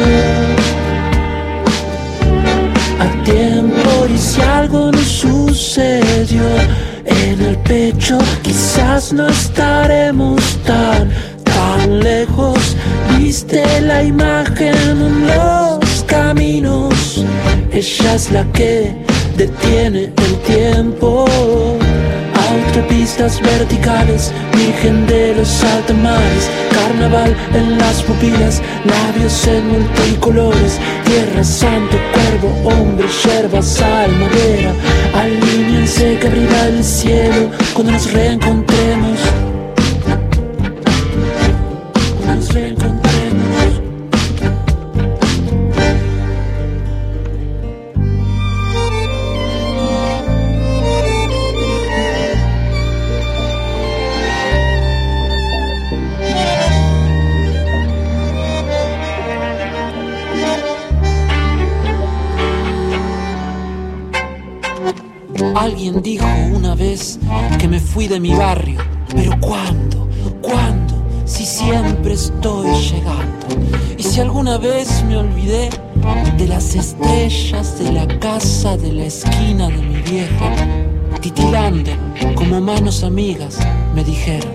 A tiempo, y si algo nos sucedió en el pecho, quizás no estaremos tan, tan lejos. Viste la imagen en los caminos, ella es la que detiene el tiempo. Autopistas verticales, virgen de los altamares, carnaval en las pupilas, labios en multicolores, tierra, santo, cuervo, hombre, yerba, sal, madera. Alíñense que abrirá el cielo cuando nos reencontremos. Cuando nos reencontremos. Alguien dijo una vez que me fui de mi barrio, pero ¿cuándo? ¿Cuándo? Si siempre estoy llegando. Y si alguna vez me olvidé de las estrellas de la casa de la esquina de mi vieja, titilando como manos amigas me dijeron,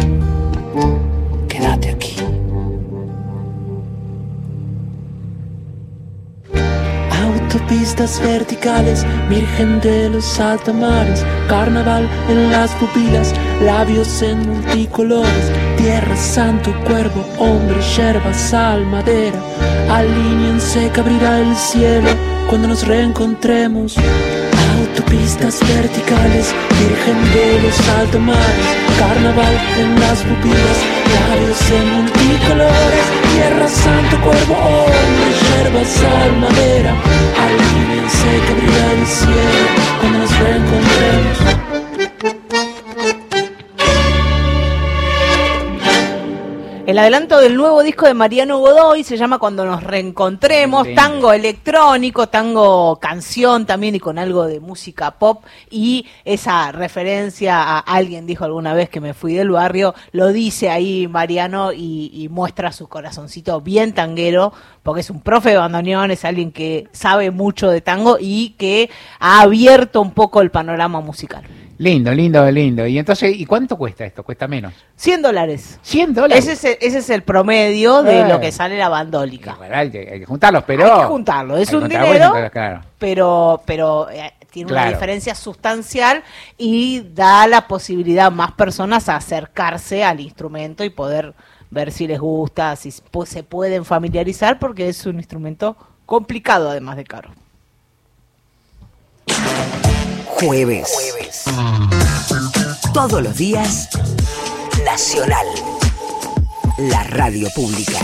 quédate aquí. Autopistas verticales, virgen de los altamares, carnaval en las pupilas, labios en multicolores, tierra, santo, cuervo, hombre, yerba, sal, madera, alíñense que abrirá el cielo cuando nos reencontremos. Autopistas verticales, virgen de los altamares, carnaval en las pupilas, labios en multicolores, tierra, santo, cuervo, hombre, yerba, sal, madera, alíñense que abrirá el cielo cuando nos reencontremos.
El adelanto del nuevo disco de Mariano Godoy se llama Cuando nos reencontremos, sí. Tango electrónico, tango canción también y con algo de música pop, y esa referencia a alguien dijo alguna vez que me fui del barrio, lo dice ahí Mariano y, y muestra su corazoncito bien tanguero, porque es un profe de bandoneón, es alguien que sabe mucho de tango y que ha abierto un poco el panorama musical.
Lindo, lindo, lindo. Y entonces, ¿y cuánto cuesta esto? ¿Cuesta menos?
cien dólares.
¿cien dólares?
Ese es el, ese es el promedio de eh. lo que sale la bandólica.
Bueno, hay, que, hay que juntarlos, pero...
Hay que juntarlo, es un dinero,
entonces, claro.
pero pero eh, tiene
claro.
una diferencia sustancial y da la posibilidad a más personas a acercarse al instrumento y poder ver si les gusta, si se pueden familiarizar, porque es un instrumento complicado además de caro.
Jueves. Jueves. Todos los días, Nacional. La radio pública.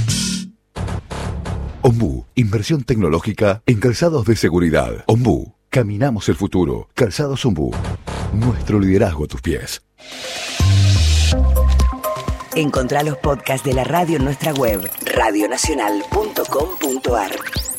Ombú, inversión tecnológica en calzados de seguridad. Ombú, caminamos el futuro. Calzados Ombú, nuestro liderazgo a tus pies.
Encontrá los podcasts de la radio en nuestra web, radio nacional punto com punto a r.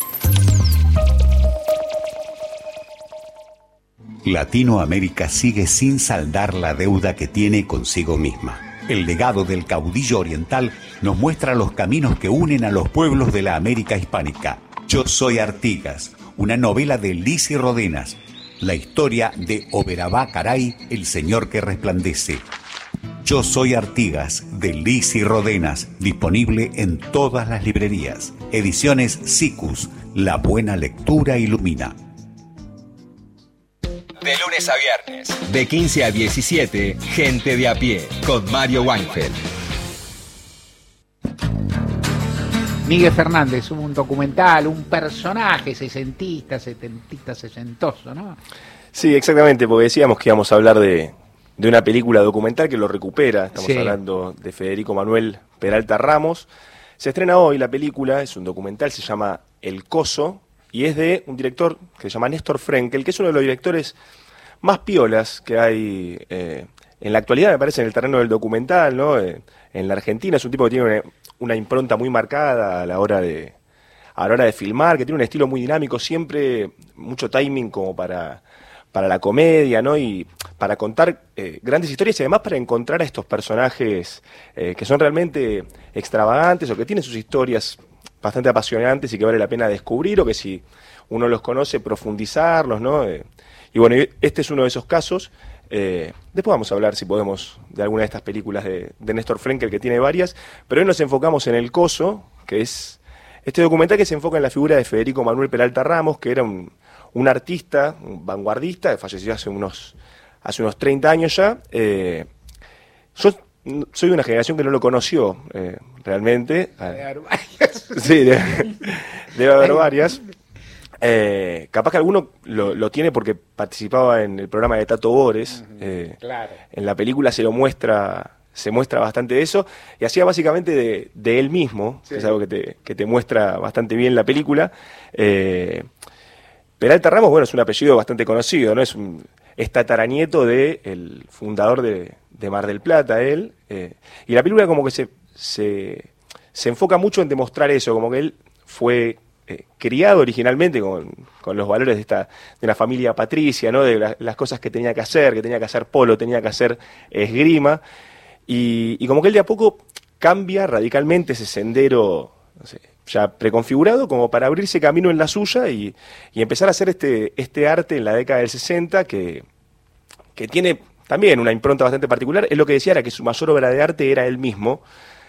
Latinoamérica sigue sin saldar la deuda que tiene consigo misma. El legado del caudillo oriental nos muestra los caminos que unen a los pueblos de la América hispánica. Yo soy Artigas, una novela de Lizzy Rodenas, la historia de Oberabá Caray, el señor que resplandece. Yo soy Artigas, de Lizzy Rodenas, disponible en todas las librerías. Ediciones Sicus, la buena lectura ilumina.
De lunes a viernes, de quince a diecisiete, Gente de a pie, con Mario Weinfeld.
Miguel Fernández, un documental, un personaje sesentista, setentista, sesentoso, ¿no?
Sí, exactamente, porque decíamos que íbamos a hablar de, de una película documental que lo recupera. Estamos sí. hablando de Federico Manuel Peralta Ramos. Se estrena hoy la película, es un documental, se llama El Coso, y es de un director que se llama Néstor Frenkel, que es uno de los directores más piolas que hay eh, en la actualidad, me parece, en el terreno del documental, ¿no? Eh, en la Argentina es un tipo que tiene una, una impronta muy marcada a la hora de a la hora de filmar, que tiene un estilo muy dinámico, siempre mucho timing como para, para la comedia, ¿no? Y para contar eh, grandes historias y además para encontrar a estos personajes eh, que son realmente extravagantes o que tienen sus historias bastante apasionantes y que vale la pena descubrir, o que si uno los conoce, profundizarlos, ¿no? Eh, y bueno, este es uno de esos casos. Eh, después vamos a hablar, si podemos, de alguna de estas películas de, de Néstor Frenkel, que tiene varias, pero hoy nos enfocamos en El Coso, que es este documental que se enfoca en la figura de Federico Manuel Peralta Ramos, que era un, un artista, un vanguardista, que falleció hace unos, hace unos treinta años ya. Eh, yo soy de una generación que no lo conoció eh, realmente.
Debe haber varias.
Sí, debe, debe haber varias. Eh, capaz que alguno lo, lo tiene porque participaba en el programa de Tato Bores. Uh-huh. eh, claro. En la película se lo muestra, se muestra bastante de eso, y hacía básicamente de, de él mismo, sí. que es algo que te, que te muestra bastante bien la película. Eh, Peralta Ramos, bueno, es un apellido bastante conocido, ¿no? Es un es tataranieto del fundador de, de Mar del Plata, él. Eh, y la película como que se, se, se enfoca mucho en demostrar eso, como que él fue eh, criado originalmente con, con los valores de esta de una familia patricia, ¿no? De la, las cosas que tenía que hacer, que tenía que hacer polo, tenía que hacer esgrima. Y, y como que él de a poco cambia radicalmente ese sendero, no sé, ya preconfigurado, como para abrirse camino en la suya y, y empezar a hacer este, este arte en la década del sesenta que, que tiene también una impronta bastante particular. Él lo que decía era que su mayor obra de arte era él mismo,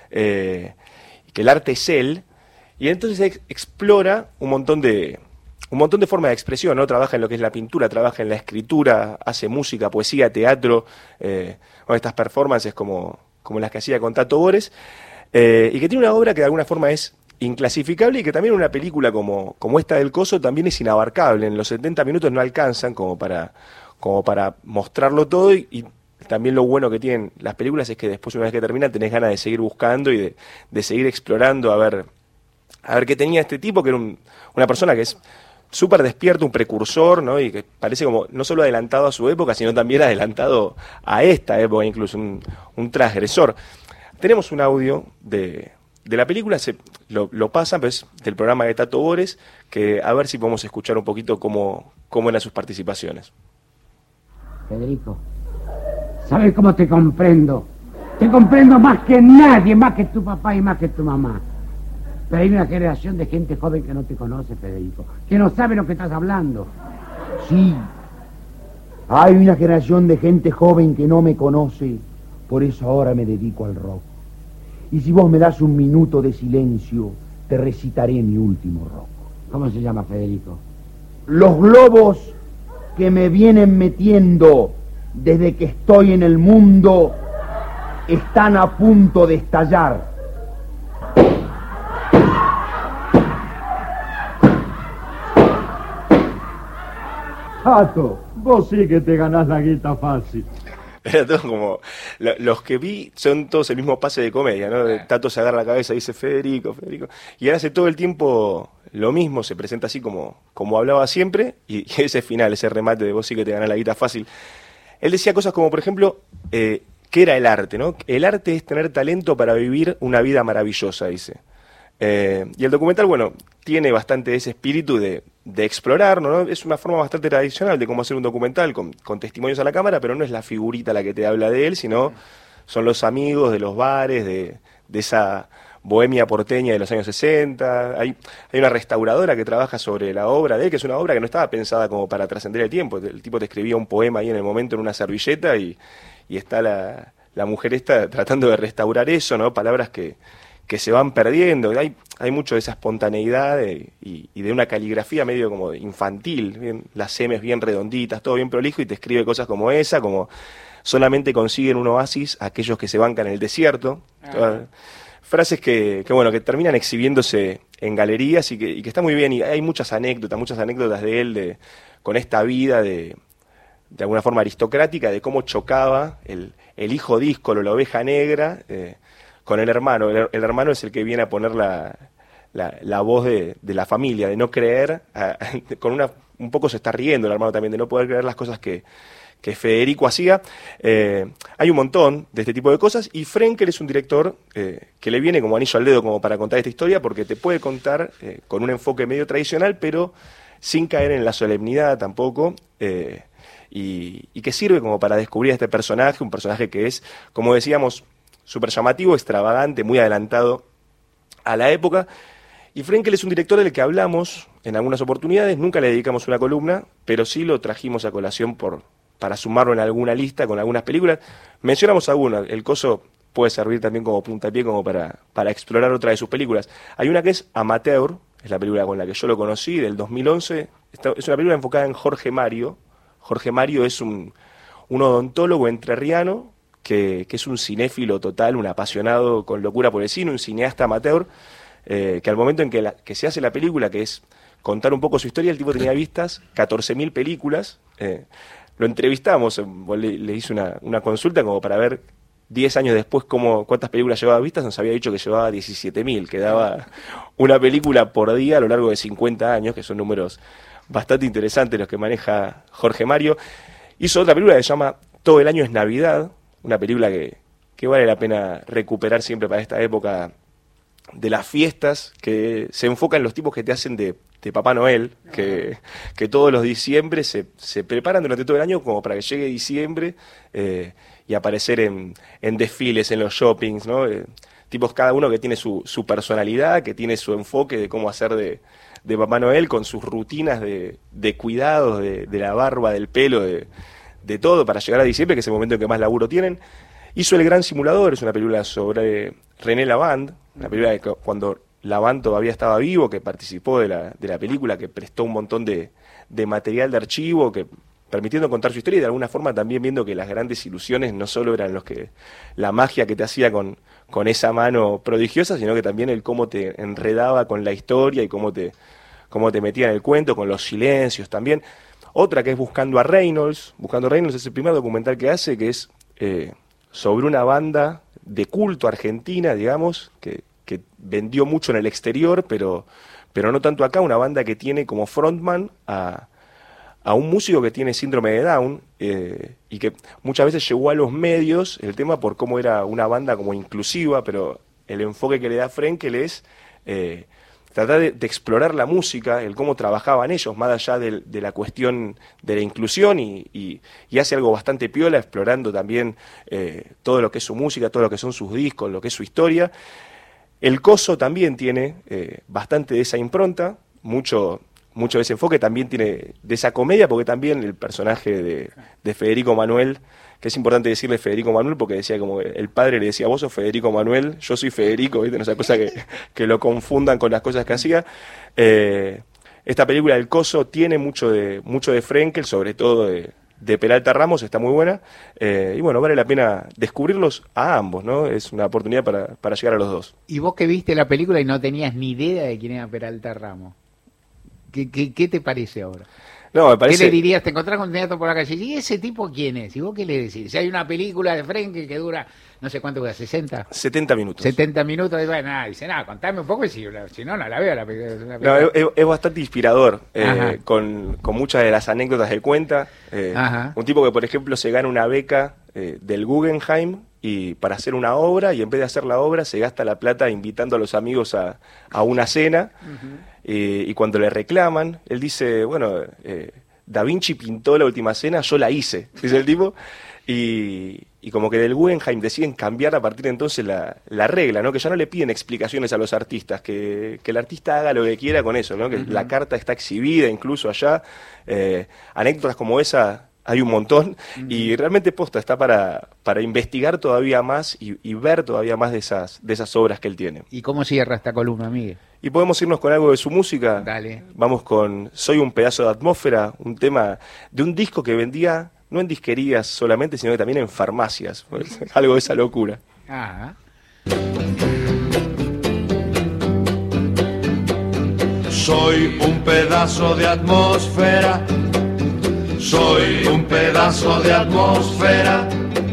eh, que el arte es él, y entonces ex, explora un montón de un montón de formas de expresión, ¿no? Trabaja en lo que es la pintura, trabaja en la escritura, hace música, poesía, teatro, eh, bueno, estas performances como, como las que hacía con Tato Bores, eh, y que tiene una obra que de alguna forma es inclasificable y que también una película como, como esta del Coso también es inabarcable. En los setenta minutos no alcanzan como para, como para mostrarlo todo y, y también lo bueno que tienen las películas es que después, una vez que termina, tenés ganas de seguir buscando y de, de seguir explorando a ver, a ver qué tenía este tipo, que era un, una persona que es súper despierto, un precursor, ¿no? Y que parece como no solo adelantado a su época, sino también adelantado a esta época, incluso un, un transgresor. Tenemos un audio de, de la película, se, lo, lo pasan, pero es del programa de Tato Bores, que a ver si podemos escuchar un poquito cómo, cómo eran sus participaciones.
Federico, ¿sabes cómo te comprendo? Te comprendo más que nadie, más que tu papá y más que tu mamá. Pero hay una generación de gente joven que no te conoce, Federico, que no sabe lo que estás hablando.
Sí, hay una generación de gente joven que no me conoce, por eso ahora me dedico al rock. Y si vos me das un minuto de silencio, te recitaré mi último rock.
¿Cómo se llama, Federico?
Los globos que me vienen metiendo desde que estoy en el mundo están a punto de estallar.
Tato, vos sí que te ganás la guita fácil.
Era todo como... Lo, los que vi son todos el mismo pase de comedia, ¿no? De Tato se agarra la cabeza y dice Federico, Federico. Y él hace todo el tiempo lo mismo, se presenta así como, como hablaba siempre, y, y ese final, ese remate de vos sí que te ganás la guita fácil. Él decía cosas como, por ejemplo, eh, ¿qué era el arte, no? El arte es tener talento para vivir una vida maravillosa, dice. Eh, y el documental, bueno, tiene bastante ese espíritu de, de explorar, ¿no? Es una forma bastante tradicional de cómo hacer un documental con, con testimonios a la cámara, pero no es la figurita la que te habla de él, sino son los amigos de los bares, de, de esa bohemia porteña de los años sesenta. Hay, hay una restauradora que trabaja sobre la obra de él, que es una obra que no estaba pensada como para trascender el tiempo. El tipo te escribía un poema ahí en el momento en una servilleta y, y está la, la mujer esta tratando de restaurar eso, ¿no? Palabras que... que se van perdiendo, hay, hay mucho de esa espontaneidad de, y, y de una caligrafía medio como infantil, bien, las emes bien redonditas, todo bien prolijo, y te escribe cosas como esa, como solamente consiguen un oasis aquellos que se bancan en el desierto. Ah. Todas, frases que, que, bueno, que terminan exhibiéndose en galerías y que, y que está muy bien, y hay muchas anécdotas, muchas anécdotas de él de, con esta vida de, de alguna forma aristocrática, de cómo chocaba el, el hijo díscolo, la oveja negra, eh, con el hermano. El, el hermano es el que viene a poner la, la, la voz de, de la familia, de no creer, a, con una, un poco se está riendo el hermano también, de no poder creer las cosas que, que Federico hacía. Eh, hay un montón de este tipo de cosas, y Frenkel es un director eh, que le viene como anillo al dedo como para contar esta historia, porque te puede contar eh, con un enfoque medio tradicional, pero sin caer en la solemnidad tampoco, eh, y, y que sirve como para descubrir a este personaje, un personaje que es, como decíamos, súper llamativo, extravagante, muy adelantado a la época. Y Frenkel es un director del que hablamos en algunas oportunidades, nunca le dedicamos una columna, pero sí lo trajimos a colación por, para sumarlo en alguna lista con algunas películas. Mencionamos algunas, El Coso puede servir también como puntapié como para, para explorar otra de sus películas. Hay una que es Amateur, es la película con la que yo lo conocí, del dos mil once, Esta, es una película enfocada en Jorge Mario. Jorge Mario es un, un odontólogo entrerriano, Que, que es un cinéfilo total, un apasionado con locura por el cine, un cineasta amateur, eh, que al momento en que, la, que se hace la película, que es contar un poco su historia, el tipo tenía vistas catorce mil películas. Eh, lo entrevistamos, le, le hice una, una consulta como para ver diez años después cómo, cuántas películas llevaba vistas, nos había dicho que llevaba diecisiete mil, que daba una película por día a lo largo de cincuenta años, que son números bastante interesantes los que maneja Jorge Mario. Hizo otra película que se llama Todo el año es Navidad, una película que, que vale la pena recuperar siempre para esta época de las fiestas, que se enfoca en los tipos que te hacen de, de Papá Noel, que, que todos los diciembre se, se preparan durante todo el año como para que llegue diciembre eh, y aparecer en, en desfiles, en los shoppings, ¿no? Eh, tipos cada uno que tiene su, su personalidad, que tiene su enfoque de cómo hacer de, de Papá Noel, con sus rutinas de, de cuidados, de, de la barba, del pelo, de... de todo para llegar a diciembre, que es el momento en que más laburo tienen. Hizo El Gran Simulador, es una película sobre René Lavand, una película que cuando Laván todavía estaba vivo, que participó de la, de la película, que prestó un montón de, de material de archivo, que permitiendo contar su historia y de alguna forma también viendo que las grandes ilusiones no solo eran los que la magia que te hacía con, con esa mano prodigiosa, sino que también el cómo te enredaba con la historia y cómo te, cómo te metía en el cuento, con los silencios también. Otra que es Buscando a Reynolds. Buscando a Reynolds es el primer documental que hace, que es eh, sobre una banda de culto argentina, digamos, que, que vendió mucho en el exterior, pero, pero no tanto acá, una banda que tiene como frontman a... a un músico que tiene síndrome de Down eh, y que muchas veces llegó a los medios el tema por cómo era una banda como inclusiva, pero el enfoque que le da Frenkel es eh, tratar de, de explorar la música, el cómo trabajaban ellos, más allá de, de la cuestión de la inclusión y, y, y hace algo bastante piola, explorando también eh, todo lo que es su música, todo lo que son sus discos, lo que es su historia. El Coso también tiene eh, bastante de esa impronta, mucho... mucho de ese enfoque, también tiene de esa comedia, porque también el personaje de, de Federico Manuel, que es importante decirle Federico Manuel, porque decía como el padre le decía, vos sos Federico Manuel, yo soy Federico, ¿viste? Esa cosa que, que lo confundan con las cosas que hacía. Eh, esta película El Coso tiene mucho de, mucho de Frenkel, sobre todo de, de Peralta Ramos, está muy buena, eh, y bueno, vale la pena descubrirlos a ambos, ¿no? Es una oportunidad para, para llegar a los dos.
Y vos que viste la película y no tenías ni idea de quién era Peralta Ramos, ¿Qué, qué, ¿Qué te parece ahora?
No, me parece...
¿Qué le dirías? Te encontrás con un teatro por la calle. ¿Y ese tipo quién es? ¿Y vos qué le decís? Si hay una película de Frenkel que dura, no sé cuánto dura, ¿sesenta?
setenta minutos.
setenta minutos. Y bueno, nada, dice, nada, contame un poco y si, si no, no la veo. La película.
No, es, es bastante inspirador, eh, con, con muchas de las anécdotas que cuenta. Eh, un tipo que, por ejemplo, se gana una beca eh, del Guggenheim y para hacer una obra, y en vez de hacer la obra se gasta la plata invitando a los amigos a, a una cena. Uh-huh. eh, y cuando le reclaman, él dice, bueno, eh, Da Vinci pintó La Última Cena, yo la hice, dice el tipo, y, y como que del Guggenheim deciden cambiar a partir de entonces la, la regla, ¿no? Que ya no le piden explicaciones a los artistas, que, que el artista haga lo que quiera con eso, ¿no? Que uh-huh. la carta está exhibida incluso allá, eh, anécdotas como esa hay un montón, uh-huh. y realmente posta, está para, para investigar todavía más y, y ver todavía más de esas, de esas obras que él tiene.
¿Y cómo cierra esta columna, Miguel?
Y podemos irnos con algo de su música.
Dale.
Vamos con Soy un pedazo de atmósfera, un tema de un disco que vendía no en disquerías solamente, sino que también en farmacias. Pues, algo de esa locura.
Ajá.
Soy un pedazo de atmósfera. Soy un pedazo de atmósfera.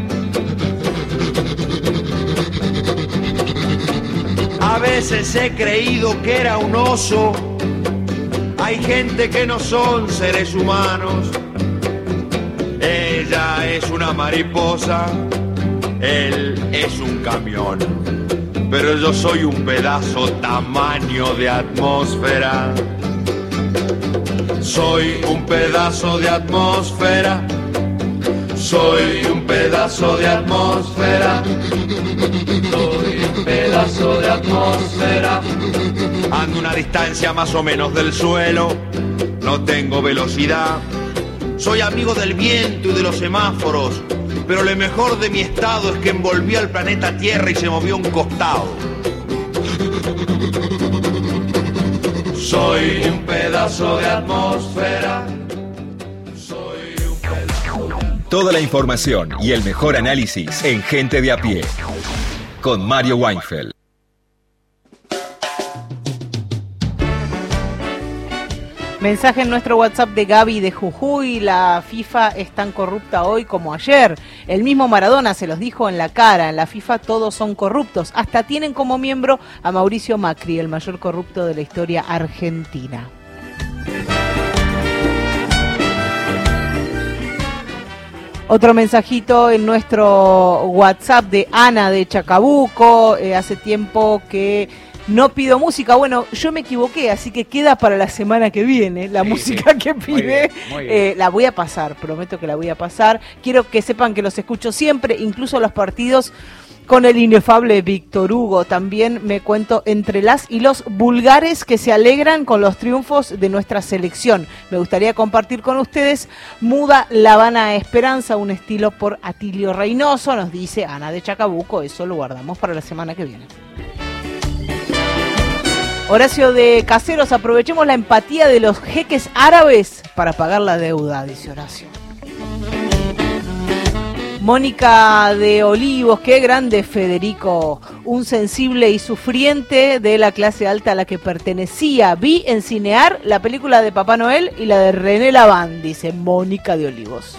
A veces he creído que era un oso. Hay gente que no son seres humanos. Ella es una mariposa. Él es un camión. Pero yo soy un pedazo tamaño de atmósfera. Soy un pedazo de atmósfera. Soy un pedazo de atmósfera. Soy un pedazo de atmósfera. Ando una distancia más o menos del suelo. No tengo velocidad. Soy amigo del viento y de los semáforos. Pero lo mejor de mi estado es que envolví al planeta Tierra y se movió un costado. Soy un pedazo de atmósfera. Soy un pedazo.
Toda la información y el mejor análisis en Gente de a Pie. Con Mario Weinfeld.
Mensaje en nuestro WhatsApp de Gaby de Jujuy. La FIFA es tan corrupta hoy como ayer. El mismo Maradona se los dijo en la cara. En la FIFA todos son corruptos. Hasta tienen como miembro a Mauricio Macri, el mayor corrupto de la historia argentina. Otro mensajito en nuestro WhatsApp de Ana de Chacabuco. Eh, hace tiempo que no pido música. Bueno, yo me equivoqué, así que queda para la semana que viene la sí, música sí. que pide. Muy bien, muy bien. Eh, la voy a pasar, prometo que la voy a pasar. Quiero que sepan que los escucho siempre, incluso los partidos con el inefable Víctor Hugo. También me cuento entre las y los vulgares que se alegran con los triunfos de nuestra selección. Me gustaría compartir con ustedes Muda La Habana Esperanza, un estilo por Atilio Reynoso, nos dice Ana de Chacabuco. Eso lo guardamos para la semana que viene. Horacio de Caseros, aprovechemos la empatía de los jeques árabes para pagar la deuda, dice Horacio. Mónica de Olivos, qué grande Federico, un sensible y sufriente de la clase alta a la que pertenecía. Vi en Cinear la película de Papá Noel y la de René Laván, dice Mónica de Olivos.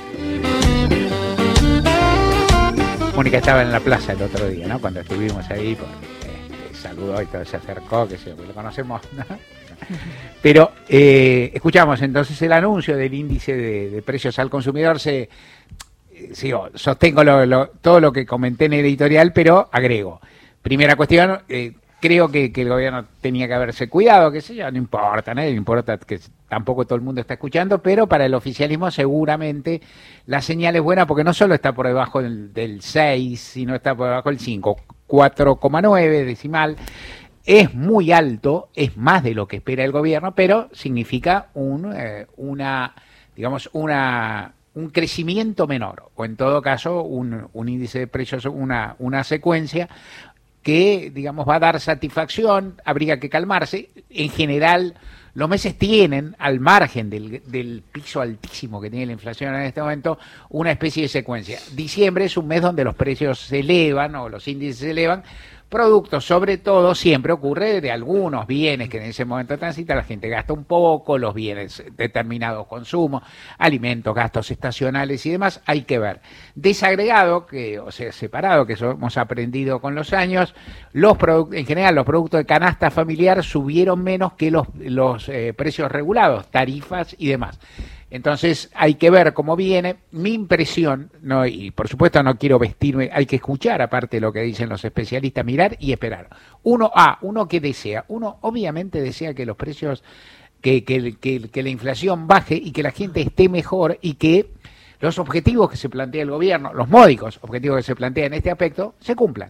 Mónica estaba en la plaza el otro día, ¿no? Cuando estuvimos ahí, porque, este, saludó y todo, se acercó, que sé, lo conocemos, ¿no? Pero eh, escuchamos entonces el anuncio del índice de, de precios al consumidor. Se sigo, sostengo lo, lo, todo lo que comenté en el editorial, pero agrego. Primera cuestión, eh, creo que, que el gobierno tenía que haberse cuidado, qué sé yo, no importa, a nadie le importa que tampoco todo el mundo está escuchando, pero para el oficialismo seguramente la señal es buena porque no solo está por debajo del, del seis, sino está por debajo del cinco, cuatro coma nueve decimal. Es muy alto, es más de lo que espera el gobierno, pero significa un, eh, una, digamos, una... un crecimiento menor, o en todo caso un, un índice de precios, una, una secuencia que, digamos, va a dar satisfacción. Habría que calmarse. En general, los meses tienen, al margen del, del piso altísimo que tiene la inflación en este momento, una especie de secuencia. Diciembre es un mes donde los precios se elevan, o los índices se elevan, producto, sobre todo, siempre ocurre de algunos bienes que en ese momento transita, la gente gasta un poco, los bienes determinados consumos, alimentos, gastos estacionales y demás, hay que ver. Desagregado, que, o sea, separado, que eso hemos aprendido con los años, los productos, en general los productos de canasta familiar subieron menos que los, los eh, precios regulados, tarifas y demás. Entonces hay que ver cómo viene. Mi impresión, no, y por supuesto no quiero vestirme, hay que escuchar aparte de lo que dicen los especialistas, mirar y esperar. Uno, ah, uno que desea, uno obviamente desea que los precios, que, que, que, que la inflación baje y que la gente esté mejor y que los objetivos que se plantea el gobierno, los módicos objetivos que se plantean en este aspecto, se cumplan.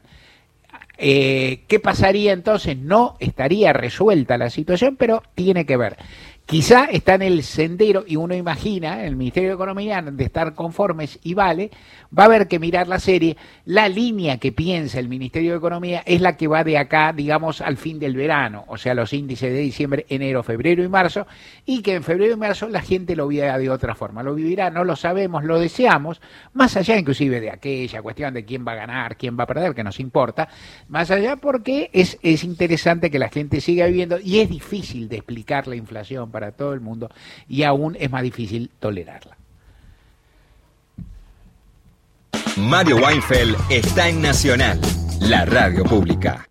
Eh, ¿Qué pasaría entonces? No estaría resuelta la situación, pero tiene que ver. Quizá está en el sendero, y uno imagina, el Ministerio de Economía, de estar conformes y vale, va a haber que mirar la serie. La línea que piensa el Ministerio de Economía es la que va de acá, digamos, al fin del verano, o sea, los índices de diciembre, enero, febrero y marzo, y que en febrero y marzo la gente lo vivirá de otra forma. Lo vivirá, no lo sabemos, lo deseamos, más allá inclusive de aquella cuestión de quién va a ganar, quién va a perder, que nos importa, más allá porque es, es interesante que la gente siga viviendo, y es difícil de explicar la inflación para todo el mundo, y aún es más difícil tolerarla.
Mario Weinfeld está en Nacional, la radio pública.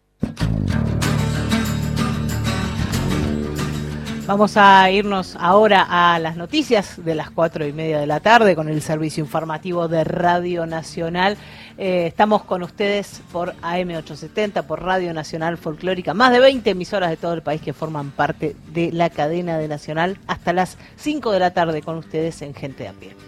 Vamos a irnos ahora a las noticias de las cuatro y media de la tarde con el servicio informativo de Radio Nacional. Eh, estamos con ustedes por A M ochocientos setenta, por Radio Nacional Folclórica, más de veinte emisoras de todo el país que forman parte de la cadena de Nacional, hasta las cinco de la tarde con ustedes en Gente de a Pie.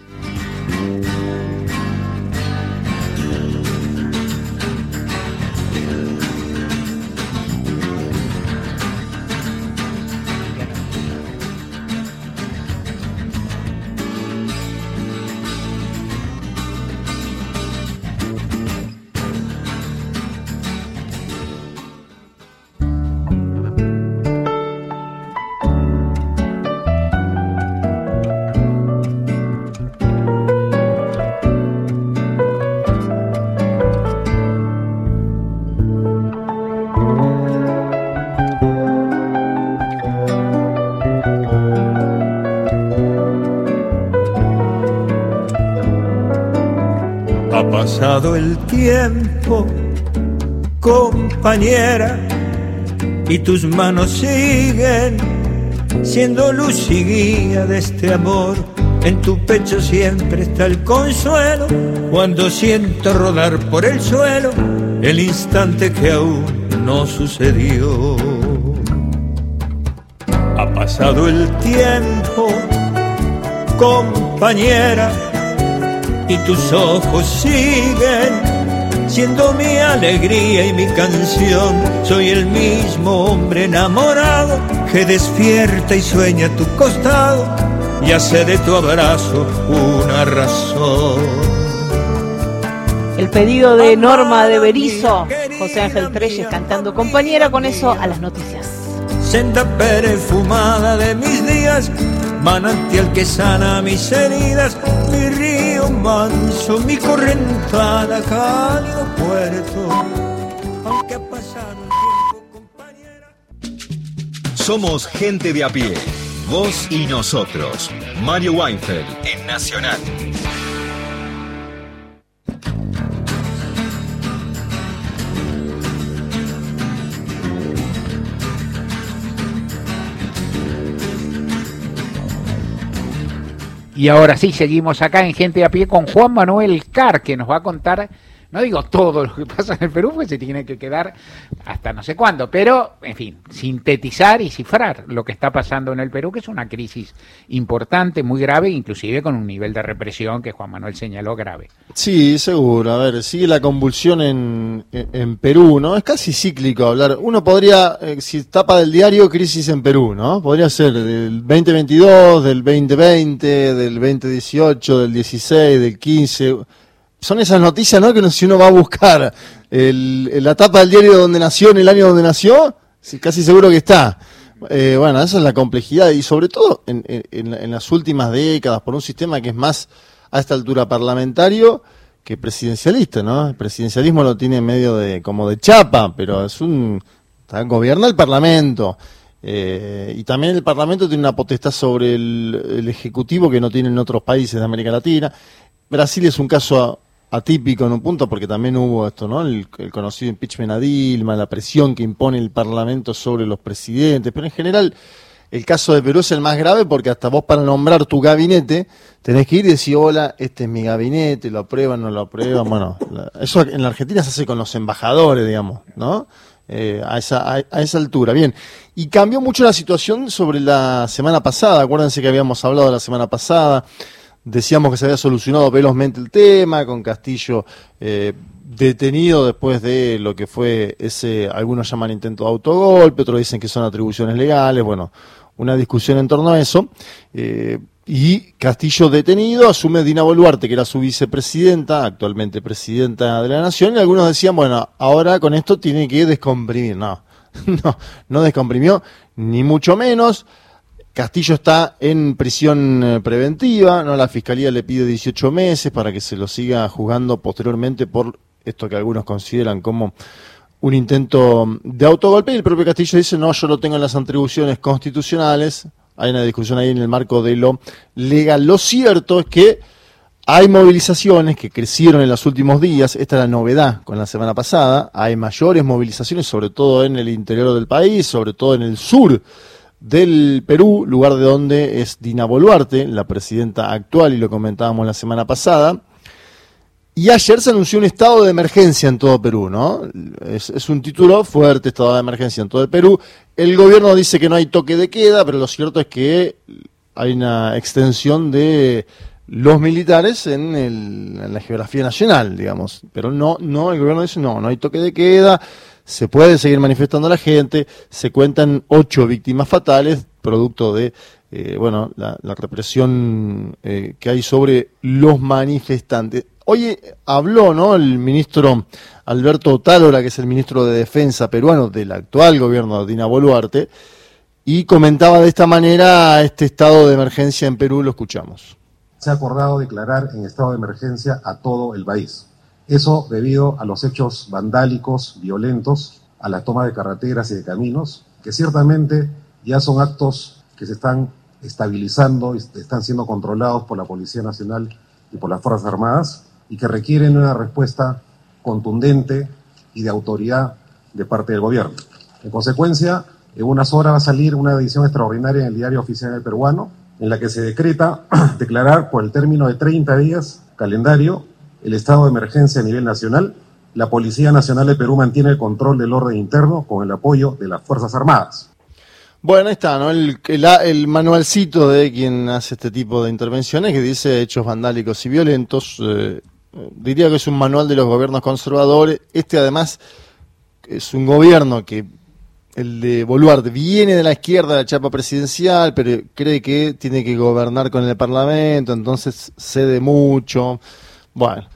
Pasado el tiempo, compañera, y tus manos siguen siendo luz y guía de este amor. En tu pecho siempre está el consuelo cuando siento rodar por el suelo el instante que aún no sucedió. Ha pasado el tiempo, compañera, y tus ojos siguen siendo mi alegría y mi canción. Soy el mismo hombre enamorado que despierta y sueña a tu costado y hace de tu abrazo una razón.
El pedido de Norma de Berizo, José Ángel Treyes cantando Compañera. Con eso a las noticias.
senda perfumada de mis días, manantial que sana mis heridas, mi río manso, mi correntada, cálido puerto, aunque ha pasado un tiempo.
Somos gente de a pie, vos y nosotros. Mario Weinfeld en Nacional.
Y ahora sí, seguimos acá en Gente de a Pie con Juan Manuel Carr, que nos va a contar, no digo todo lo que pasa en el Perú, pues se tiene que quedar hasta no sé cuándo, pero, en fin, sintetizar y cifrar lo que está pasando en el Perú, que es una crisis importante, muy grave, inclusive con un nivel de represión que Juan Manuel señaló grave.
Sí, seguro. A ver, sigue la convulsión en, en, en Perú, ¿no? Es casi cíclico hablar. Uno podría, eh, si tapa del diario, crisis en Perú, ¿no? Podría ser del veinte veintidós, del veinte veinte, del veinte dieciocho, del dieciséis, del quince. Son esas noticias, ¿no? Que uno, si uno va a buscar el, el, la tapa del diario donde nació, en el año donde nació, sí, casi seguro que está. Eh, bueno, esa es la complejidad y sobre todo en, en, en las últimas décadas, por un sistema que es más a esta altura parlamentario que presidencialista, ¿no? El presidencialismo lo tiene medio de como de chapa, pero es un... gobierna el Parlamento. Eh, y también el Parlamento tiene una potestad sobre el, el Ejecutivo que no tienen otros países de América Latina. Brasil es un caso atípico en un punto porque también hubo esto, ¿no? El, el conocido impeachment a Dilma, la presión que impone el Parlamento sobre los presidentes, pero en general el caso de Perú es el más grave porque hasta vos para nombrar tu gabinete tenés que ir y decir, hola, este es mi gabinete, lo aprueban, no lo aprueban. Bueno, la, eso en la Argentina se hace con los embajadores, digamos, ¿no? Eh, a, esa, a, a esa altura. Bien, y cambió mucho la situación sobre la semana pasada. Acuérdense que habíamos hablado la semana pasada, decíamos que se había solucionado velozmente el tema, con Castillo eh, detenido después de lo que fue ese, algunos llaman intento de autogolpe, otros dicen que son atribuciones legales, bueno, una discusión en torno a eso. Eh, y Castillo detenido, asume Dina Boluarte, que era su vicepresidenta, actualmente presidenta de la Nación, y algunos decían, bueno, ahora con esto tiene que descomprimir. No, no, no descomprimió, ni mucho menos. Castillo está en prisión preventiva, no, la Fiscalía le pide dieciocho meses para que se lo siga juzgando posteriormente por esto que algunos consideran como un intento de autogolpe, y el propio Castillo dice, no, yo lo tengo en las atribuciones constitucionales. Hay una discusión ahí en el marco de lo legal. Lo cierto es que hay movilizaciones que crecieron en los últimos días, esta es la novedad con la semana pasada, hay mayores movilizaciones, sobre todo en el interior del país, sobre todo en el sur del Perú, lugar de donde es Dina Boluarte, la presidenta actual, y lo comentábamos la semana pasada. Y ayer se anunció un estado de emergencia en todo Perú, ¿no? Es, es un título fuerte, estado de emergencia en todo el Perú. El gobierno dice que no hay toque de queda, pero lo cierto es que hay una extensión de los militares en, el, en la geografía nacional, digamos. Pero no, no, el gobierno dice no, no hay toque de queda, se puede seguir manifestando a la gente, se cuentan ocho víctimas fatales, producto de eh, bueno, la, la represión eh, que hay sobre los manifestantes. Hoy habló, ¿no?, el ministro Alberto Otárola, que es el ministro de Defensa peruano del actual gobierno de Dina Boluarte, y comentaba de esta manera este estado de emergencia en Perú. Lo escuchamos.
Se ha acordado declarar en estado de emergencia a todo el país. Eso debido a los hechos vandálicos, violentos, a la toma de carreteras y de caminos, que ciertamente ya son actos que se están estabilizando y están siendo controlados por la Policía Nacional y por las Fuerzas Armadas, y que requieren una respuesta contundente y de autoridad de parte del gobierno. En consecuencia, en unas horas va a salir una edición extraordinaria en el Diario Oficial Peruano, en la que se decreta declarar por el término de treinta días calendario el estado de emergencia a nivel nacional. La Policía Nacional de Perú mantiene el control del orden interno con el apoyo de las Fuerzas Armadas.
Bueno, ahí está, ¿no? El, el, el manualcito de quien hace este tipo de intervenciones, que dice hechos vandálicos y violentos. Eh, diría que es un manual de los gobiernos conservadores. Este además es un gobierno que, el de Boluarte, viene de la izquierda de la chapa presidencial, pero cree que tiene que gobernar con el Parlamento, entonces cede mucho. Bueno,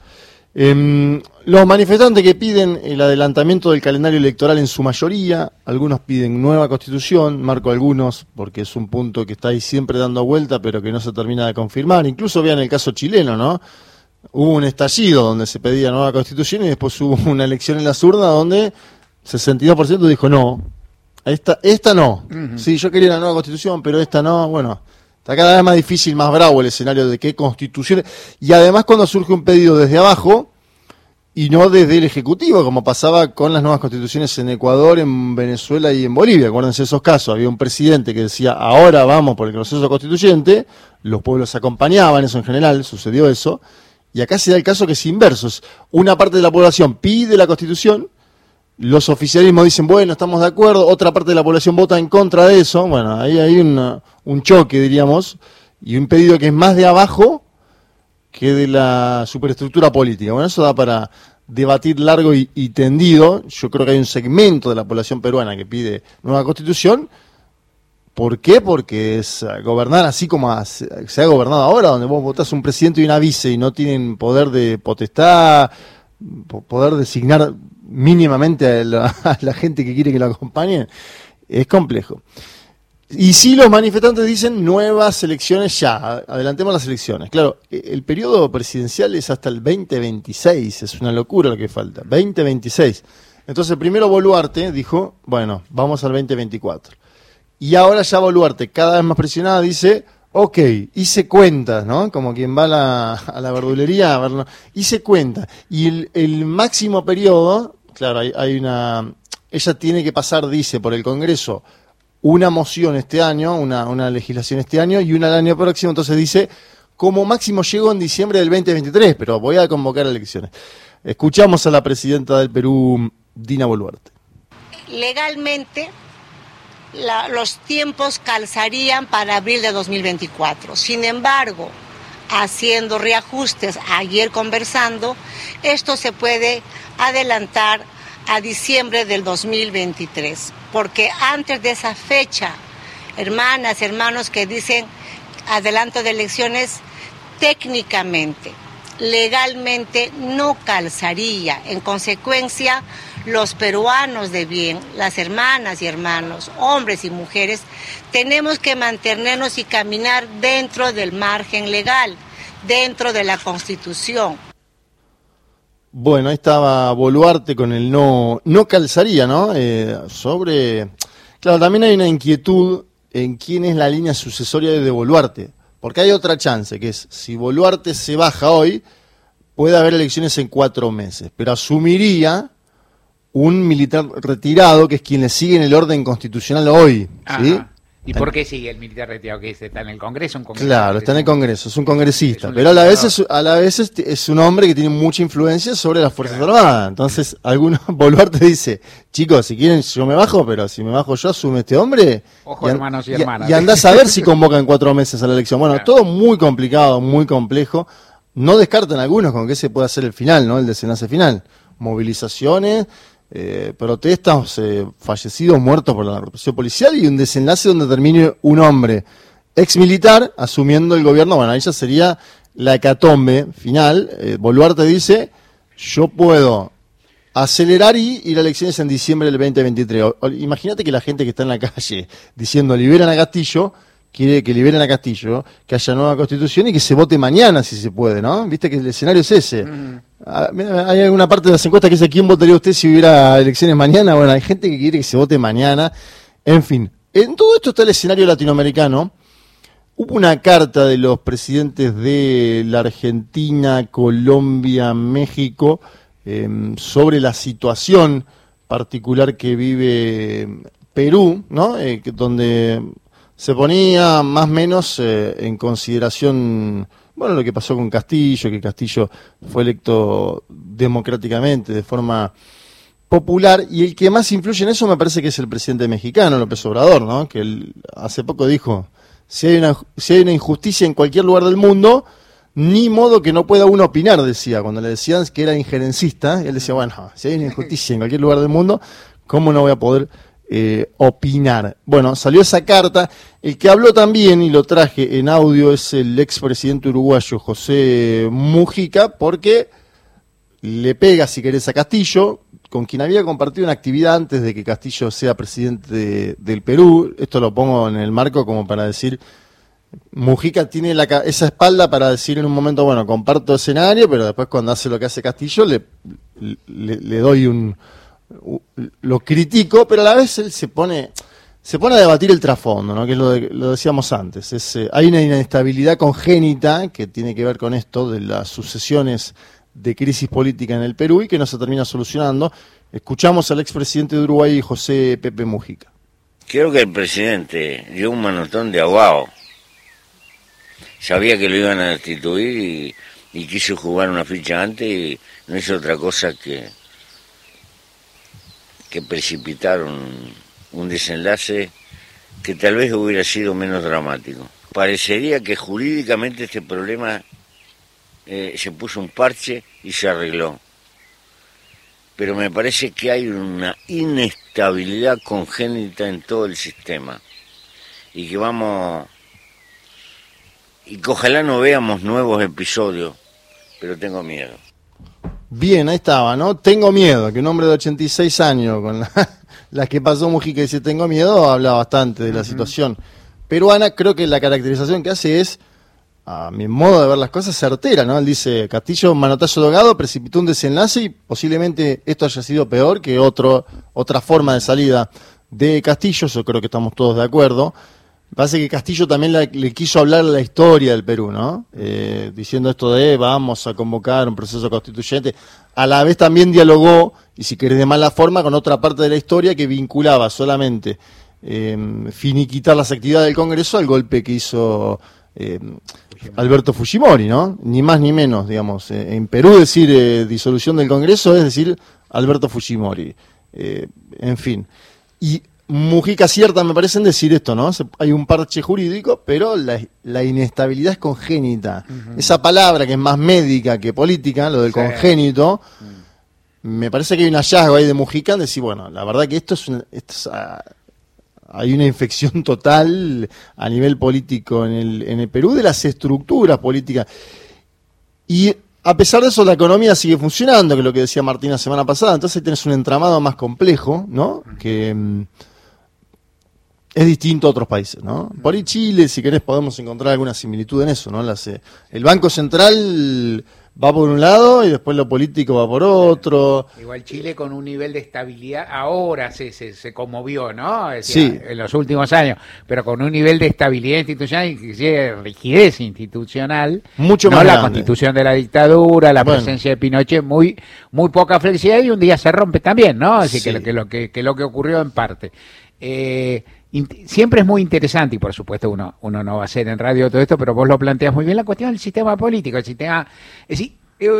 Eh, los manifestantes que piden el adelantamiento del calendario electoral en su mayoría, algunos piden nueva constitución, marco algunos porque es un punto que está ahí siempre dando vuelta pero que no se termina de confirmar, incluso vean el caso chileno, ¿no? Hubo un estallido donde se pedía nueva constitución y después hubo una elección en las urnas donde sesenta y dos por ciento dijo no, esta, esta no, uh-huh. Sí, yo quería una nueva constitución pero esta no, bueno. Está cada vez más difícil, más bravo el escenario de qué constituciones. Y además cuando surge un pedido desde abajo y no desde el Ejecutivo, como pasaba con las nuevas constituciones en Ecuador, en Venezuela y en Bolivia. Acuérdense esos casos. Había un presidente que decía, ahora vamos por el proceso constituyente. Los pueblos acompañaban, eso en general, sucedió eso. Y acá se da el caso que es inverso. Una parte de la población pide la constitución. Los oficialismos dicen, bueno, estamos de acuerdo, otra parte de la población vota en contra de eso. Bueno, ahí hay una, un choque, diríamos, y un pedido que es más de abajo que de la superestructura política. Bueno, eso da para debatir largo y, y tendido. Yo creo que hay un segmento de la población peruana que pide nueva constitución. ¿Por qué? Porque es gobernar así como se ha gobernado ahora, donde vos votás un presidente y una vice y no tienen poder de potestad, poder designar mínimamente a la, a la gente que quiere que lo acompañe, es complejo. Y sí, los manifestantes dicen nuevas elecciones ya, adelantemos las elecciones. Claro, el periodo presidencial es hasta el veinte veintiséis, es una locura lo que falta, veinte veintiséis. Entonces primero Boluarte dijo, bueno, vamos al veinte veinticuatro. Y ahora ya Boluarte, cada vez más presionada, dice, ok, hice cuentas, ¿no? Como quien va a la, a la verdulería, a ver, hice cuentas. Y el, el máximo periodo, claro, hay, hay una... Ella tiene que pasar, dice, por el Congreso una moción este año, una, una legislación este año y una el año próximo. Entonces dice, como máximo llego en diciembre del veinte veintitrés, pero voy a convocar elecciones. Escuchamos a la presidenta del Perú, Dina Boluarte.
Legalmente, la, los tiempos calzarían para abril de dos mil veinticuatro. Sin embargo, haciendo reajustes, ayer conversando, esto se puede adelantar a diciembre del dos mil veintitrés, porque antes de esa fecha, hermanas, hermanos que dicen adelanto de elecciones, técnicamente, legalmente no calzaría. En consecuencia, los peruanos de bien, las hermanas y hermanos, hombres y mujeres, tenemos que mantenernos y caminar dentro del margen legal, dentro de la Constitución.
Bueno, ahí estaba Boluarte con el no, no calzaría, ¿no? Eh, sobre, claro, también hay una inquietud en quién es la línea sucesoria de Boluarte, porque hay otra chance, que es, si Boluarte se baja hoy, puede haber elecciones en cuatro meses, pero asumiría un militar retirado, que es quien le sigue en el orden constitucional hoy, ¿sí?
Ajá. ¿Y por qué sigue el militar retirado? ¿Que está en el Congreso? Un congreso
claro, está en el Congreso, es un congresista, es un pero a la vez, es, a la vez es, es un hombre que tiene mucha influencia sobre las Fuerzas claro. Armadas. Entonces, algunos, Boluarte dice, chicos, si quieren yo me bajo, pero si me bajo yo, asume este hombre.
Ojo, y hermanos y, y hermanas.
Y andás a ver si convocan cuatro meses a la elección. Bueno, claro. Todo muy complicado, muy complejo. No descartan algunos con que ese pueda ser el final, ¿no? El desenlace final. Movilizaciones, Eh, protestas, eh, fallecidos, muertos por la represión policial y un desenlace donde termine un hombre ex militar asumiendo el gobierno. Bueno, ahí ya sería la hecatombe final. eh, Boluarte dice, yo puedo acelerar y ir a elecciones en diciembre del veinte veintitrés. O, o, imagínate que la gente que está en la calle diciendo liberan a Castillo, quiere que liberen a Castillo, que haya nueva constitución y que se vote mañana si se puede, ¿no? Viste que el escenario es ese. Mm. Hay alguna parte de las encuestas que dice ¿quién votaría usted si hubiera elecciones mañana? Bueno, hay gente que quiere que se vote mañana. En fin, en todo esto está el escenario latinoamericano. Hubo una carta de los presidentes de la Argentina, Colombia, México, eh, sobre la situación particular que vive Perú, ¿no? Eh, que, donde se ponía más o menos eh, en consideración, bueno, lo que pasó con Castillo, que Castillo fue electo democráticamente, de forma popular, y el que más influye en eso me parece que es el presidente mexicano, López Obrador, ¿no? Que él hace poco dijo, si hay una, si hay una injusticia en cualquier lugar del mundo, ni modo que no pueda uno opinar, decía, cuando le decían que era injerencista, él decía, bueno, si hay una injusticia en cualquier lugar del mundo, ¿cómo no voy a poder Eh, opinar? Bueno, salió esa carta. El que habló también, y lo traje en audio, es el expresidente uruguayo José Mujica, porque le pega, si querés, a Castillo, con quien había compartido una actividad antes de que Castillo sea presidente de, del Perú. Esto lo pongo en el marco como para decir, Mujica tiene la, esa espalda para decir en un momento, bueno, comparto escenario, pero después cuando hace lo que hace Castillo, le, le, le doy un... lo critico, pero a la vez él se pone... Se pone a debatir el trasfondo, ¿no? Que es lo, de, lo decíamos antes. Es, eh, hay una inestabilidad congénita que tiene que ver con esto de las sucesiones de crisis política en el Perú y que no se termina solucionando. Escuchamos al expresidente de Uruguay, José Pepe Mujica.
Creo que el presidente dio un manotón de ahogado. Sabía que lo iban a destituir y, y quiso jugar una ficha antes y no hizo otra cosa que, que precipitar un... un desenlace que tal vez hubiera sido menos dramático. Parecería que jurídicamente este problema eh, se puso un parche y se arregló. Pero me parece que hay una inestabilidad congénita en todo el sistema. Y que vamos... Y que ojalá no veamos nuevos episodios, pero tengo miedo.
Bien, ahí estaba, ¿no? Tengo miedo, que un hombre de ochenta y seis años con la... las que pasó Mujica y dice tengo miedo, habla bastante de la uh-huh. situación peruana. Creo que la caracterización que hace es, a mi modo de ver las cosas, certera, ¿no? Él dice, Castillo, manotazo de ahogado, precipitó un desenlace y posiblemente esto haya sido peor que otro otra forma de salida de Castillo. Yo creo que estamos todos de acuerdo. Me parece que Castillo también la, le quiso hablar de la historia del Perú, ¿no? Eh, diciendo esto de vamos a convocar un proceso constituyente. A la vez también dialogó, y si querés de mala forma, con otra parte de la historia que vinculaba solamente eh, finiquitar las actividades del Congreso al golpe que hizo eh, Alberto Fujimori, ¿no? Ni más ni menos, digamos. Eh, en Perú decir eh, disolución del Congreso es decir Alberto Fujimori. Eh, en fin. Y Mujica acierta, me parece, en decir esto, ¿no? Hay un parche jurídico, pero la, la inestabilidad es congénita. Uh-huh. Esa palabra que es más médica que política, lo del sí. congénito, uh-huh. me parece que hay un hallazgo ahí de Mujica en decir, bueno, la verdad que esto es, una, esto es uh, hay una infección total a nivel político en el, en el Perú de las estructuras políticas. Y a pesar de eso, la economía sigue funcionando, que es lo que decía Martín la semana pasada. Entonces tenés un entramado más complejo, ¿no? Que... Um, es distinto a otros países, ¿no? Por ahí Chile, si querés, podemos encontrar alguna similitud en eso, ¿no? Las, eh, el Banco Central va por un lado y después lo político va por otro.
Igual Chile con un nivel de estabilidad, ahora se, se, se conmovió, ¿no? Decía, sí. En los últimos años, pero con un nivel de estabilidad institucional y rigidez institucional.
Mucho
no
más
la
grande.
Constitución de la dictadura, la
bueno.
presencia de Pinochet, muy muy poca flexibilidad y un día se rompe también, ¿no? Así
Sí.
que, que, lo, que, que lo que ocurrió en parte. Eh, Siempre es muy interesante, y por supuesto uno uno no va a hacer en radio todo esto, pero vos lo planteas muy bien, la cuestión del sistema político. El sistema, es decir,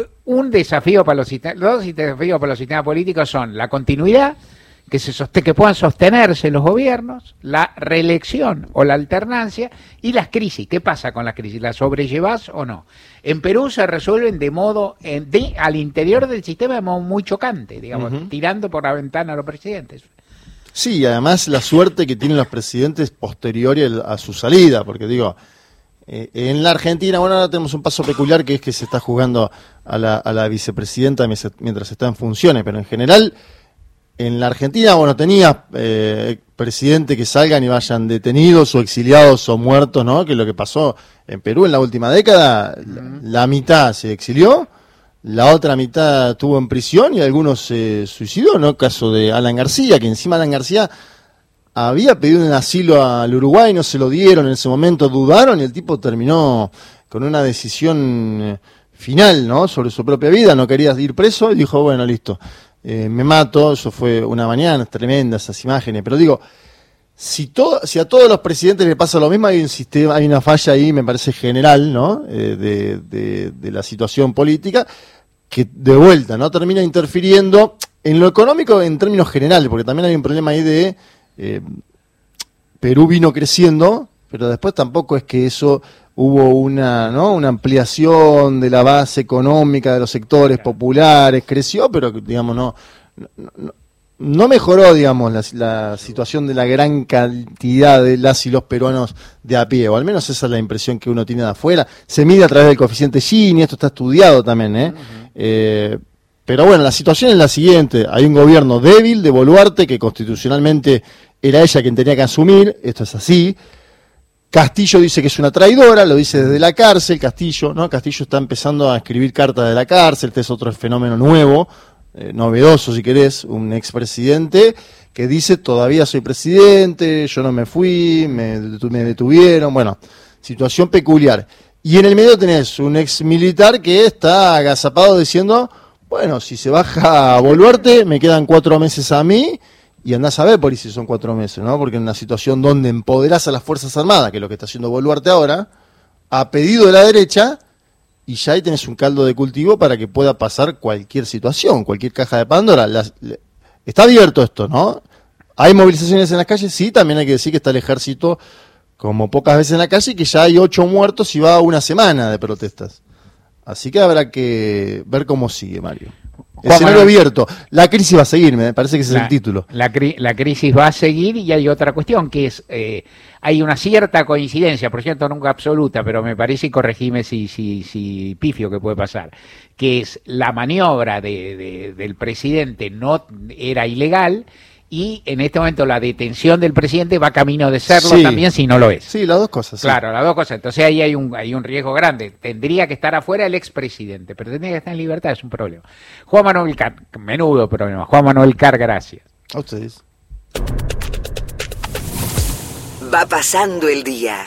un desafío para los sistemas, dos desafíos para los sistemas políticos son la continuidad, que se soste, que puedan sostenerse los gobiernos, la reelección o la alternancia y las crisis. ¿Qué pasa con las crisis? ¿Las sobrellevás o no? En Perú se resuelven de modo, de, al interior del sistema de modo muy chocante, digamos, uh-huh. tirando por la ventana a los presidentes.
Sí, además la suerte que tienen los presidentes posteriores a su salida, porque digo, eh, en la Argentina, bueno, ahora tenemos un paso peculiar que es que se está jugando a la, a la vicepresidenta mientras está en funciones, pero en general, en la Argentina, bueno, tenía eh, presidentes que salgan y vayan detenidos o exiliados o muertos, ¿no? Que es lo que pasó en Perú en la última década, uh-huh. la, la mitad se exilió, la otra mitad estuvo en prisión y algunos se suicidó, ¿no? Caso de Alan García, que encima Alan García había pedido un asilo al Uruguay, no se lo dieron, en ese momento dudaron y el tipo terminó con una decisión final, ¿no? Sobre su propia vida, no quería ir preso y dijo, bueno, listo, eh, me mato. Eso fue una mañana, tremenda esas imágenes, pero digo, si todo, si a todos los presidentes le pasa lo mismo, hay un sistema, hay una falla ahí, me parece general, ¿no? Eh, de, de, de la situación política, que de vuelta, ¿no? Termina interfiriendo en lo económico en términos generales, porque también hay un problema ahí de eh, Perú vino creciendo, pero después tampoco es que eso hubo una, ¿no? Una ampliación de la base económica de los sectores populares, creció, pero digamos no, no, no No mejoró, digamos, la, la situación de la gran cantidad de las y los peruanos de a pie, o al menos esa es la impresión que uno tiene de afuera. Se mide a través del coeficiente Gini, esto está estudiado también, ¿eh? Uh-huh. eh Pero bueno, la situación es la siguiente. Hay un gobierno débil de Boluarte, que constitucionalmente era ella quien tenía que asumir. Esto es así. Castillo dice que es una traidora, lo dice desde la cárcel. Castillo, ¿no? Castillo está empezando a escribir cartas de la cárcel. Este es otro fenómeno nuevo, eh, novedoso si querés. Un expresidente que dice, todavía soy presidente, yo no me fui, me, me detuvieron. Bueno, situación peculiar. Y en el medio tenés un ex militar que está agazapado diciendo, bueno, si se baja a Boluarte, me quedan cuatro meses a mí, y andás a ver por ahí si son cuatro meses, ¿no? Porque en una situación donde empoderás a las Fuerzas Armadas, que es lo que está haciendo Boluarte ahora, a pedido de la derecha, y ya ahí tenés un caldo de cultivo para que pueda pasar cualquier situación, cualquier caja de Pandora. Las, le, está abierto esto, ¿no? ¿Hay movilizaciones en las calles? Sí, también hay que decir que está el ejército como pocas veces en la calle, que ya hay ocho muertos y va una semana de protestas. Así que habrá que ver cómo sigue, Mario. Escenario abierto. La crisis va a seguir, me parece que ese
la,
es el título.
La, cri la crisis va a seguir y hay otra cuestión que es, eh, hay una cierta coincidencia, por cierto nunca absoluta, pero me parece, y corregime si, si, si pifio que puede pasar, que es la maniobra de, de, del presidente no era ilegal, y en este momento la detención del presidente va camino de serlo sí. también si no lo es.
Sí, las dos cosas. Sí.
Claro, las dos cosas. Entonces ahí hay un, hay un riesgo grande. Tendría que estar afuera el expresidente, pero tendría que estar en libertad, es un problema. Juan Manuel Carr, menudo problema. Juan Manuel Carr, gracias.
A ustedes.
Va pasando el día.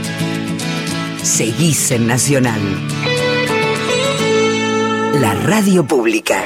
Seguís en Nacional. La radio pública.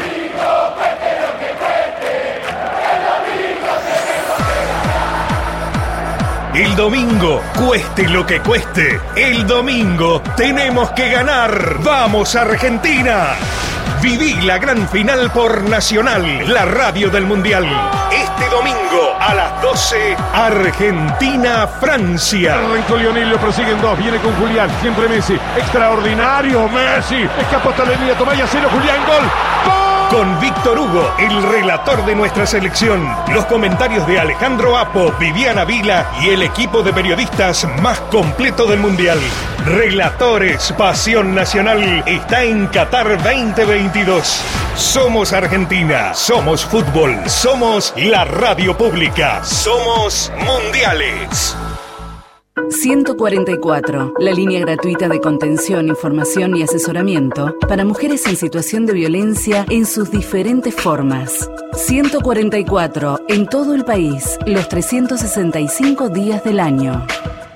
El domingo, cueste lo que cueste, el domingo tenemos que ganar. ¡Vamos, Argentina! Viví la gran final por Nacional, la radio del Mundial. Este domingo a las doce, Argentina-Francia.
Arrancó Lionel, lo prosiguen dos, viene con Julián, siempre Messi. Extraordinario, Messi. Escapó hasta la línea, Tomaya cero, Julián, gol. ¡Gol!
Con Víctor Hugo, el relator de nuestra selección, los comentarios de Alejandro Apo, Viviana Vila y el equipo de periodistas más completo del Mundial. Relatores Pasión Nacional está en Qatar veinte veintidós. Somos Argentina, somos fútbol, somos la radio pública, somos mundiales.
ciento cuarenta y cuatro, la línea gratuita de contención, información y asesoramiento para mujeres en situación de violencia en sus diferentes formas. ciento cuarenta y cuatro, en todo el país, los trescientos sesenta y cinco días del año.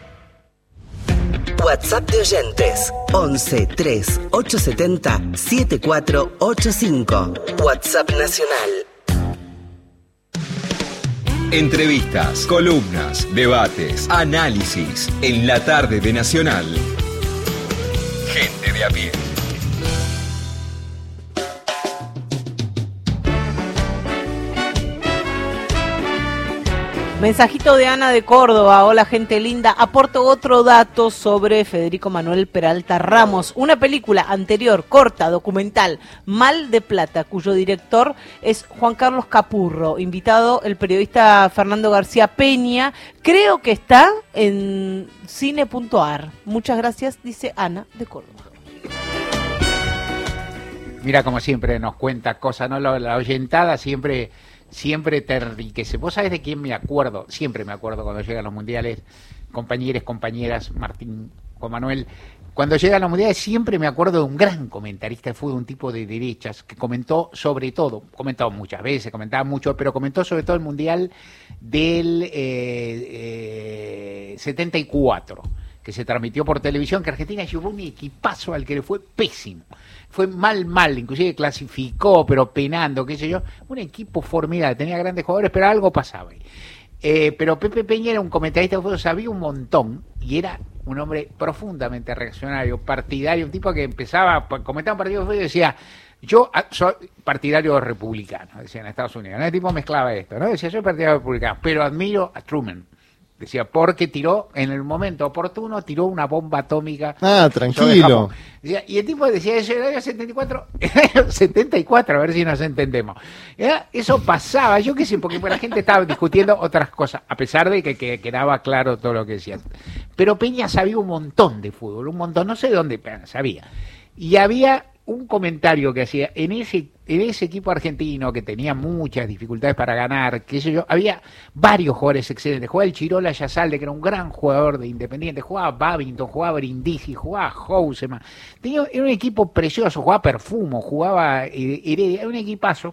WhatsApp de oyentes once tres ocho siete cero siete cuatro ocho cinco. WhatsApp nacional.
Entrevistas, columnas, debates, análisis en la tarde de Nacional. Gente de a pie.
Mensajito de Ana de Córdoba. Hola, gente linda. Aporto otro dato sobre Federico Manuel Peralta Ramos. Una película anterior, corta, documental, Mal de Plata, cuyo director es Juan Carlos Capurro. Invitado el periodista Fernando García Peña. Creo que está en cine punto a r. Muchas gracias, dice Ana de Córdoba.
Mira, como siempre nos cuenta cosas, ¿no? La, la oyentada siempre... siempre te enriquece. Vos sabés de quién me acuerdo, siempre me acuerdo cuando llegan los mundiales, compañeros, compañeras, Martín, Juan Manuel, cuando llegan los mundiales siempre me acuerdo de un gran comentarista de fútbol, un tipo de derechas, que comentó sobre todo, comentó muchas veces, comentaba mucho, pero comentó sobre todo el mundial del eh, eh, setenta y cuatro, que se transmitió por televisión, que Argentina llevó un equipazo al que le fue pésimo. Fue mal, mal, inclusive clasificó, pero penando, qué sé yo. Un equipo formidable, tenía grandes jugadores, pero algo pasaba ahí. Eh, pero Pepe Peña era un comentarista de fútbol, sabía un montón, y era un hombre profundamente reaccionario, partidario, un tipo que empezaba, comentaba un partido de fútbol y decía, yo soy partidario republicano, decía en Estados Unidos. ¿No? El tipo mezclaba esto, ¿no? Decía, soy partidario republicano, pero admiro a Truman. Decía, porque tiró, en el momento oportuno, tiró una bomba atómica.
Ah, tranquilo.
Decía, y el tipo decía, eso era el año setenta y cuatro, el setenta y cuatro, a ver si nos entendemos. ¿Ya? Eso pasaba, yo qué sé, porque la gente estaba discutiendo otras cosas, a pesar de que, que quedaba claro todo lo que decía. Pero Peña sabía un montón de fútbol, un montón, no sé de dónde, pero sabía. Y había un comentario que hacía, en ese, en ese equipo argentino que tenía muchas dificultades para ganar, qué sé yo, había varios jugadores excelentes. Jugaba el Chirola Yazalde, que era un gran jugador de Independiente, jugaba Babington, jugaba Brindisi, jugaba Houseman. Tenía, era un equipo precioso, jugaba Perfumo, jugaba Heredia, era un equipazo.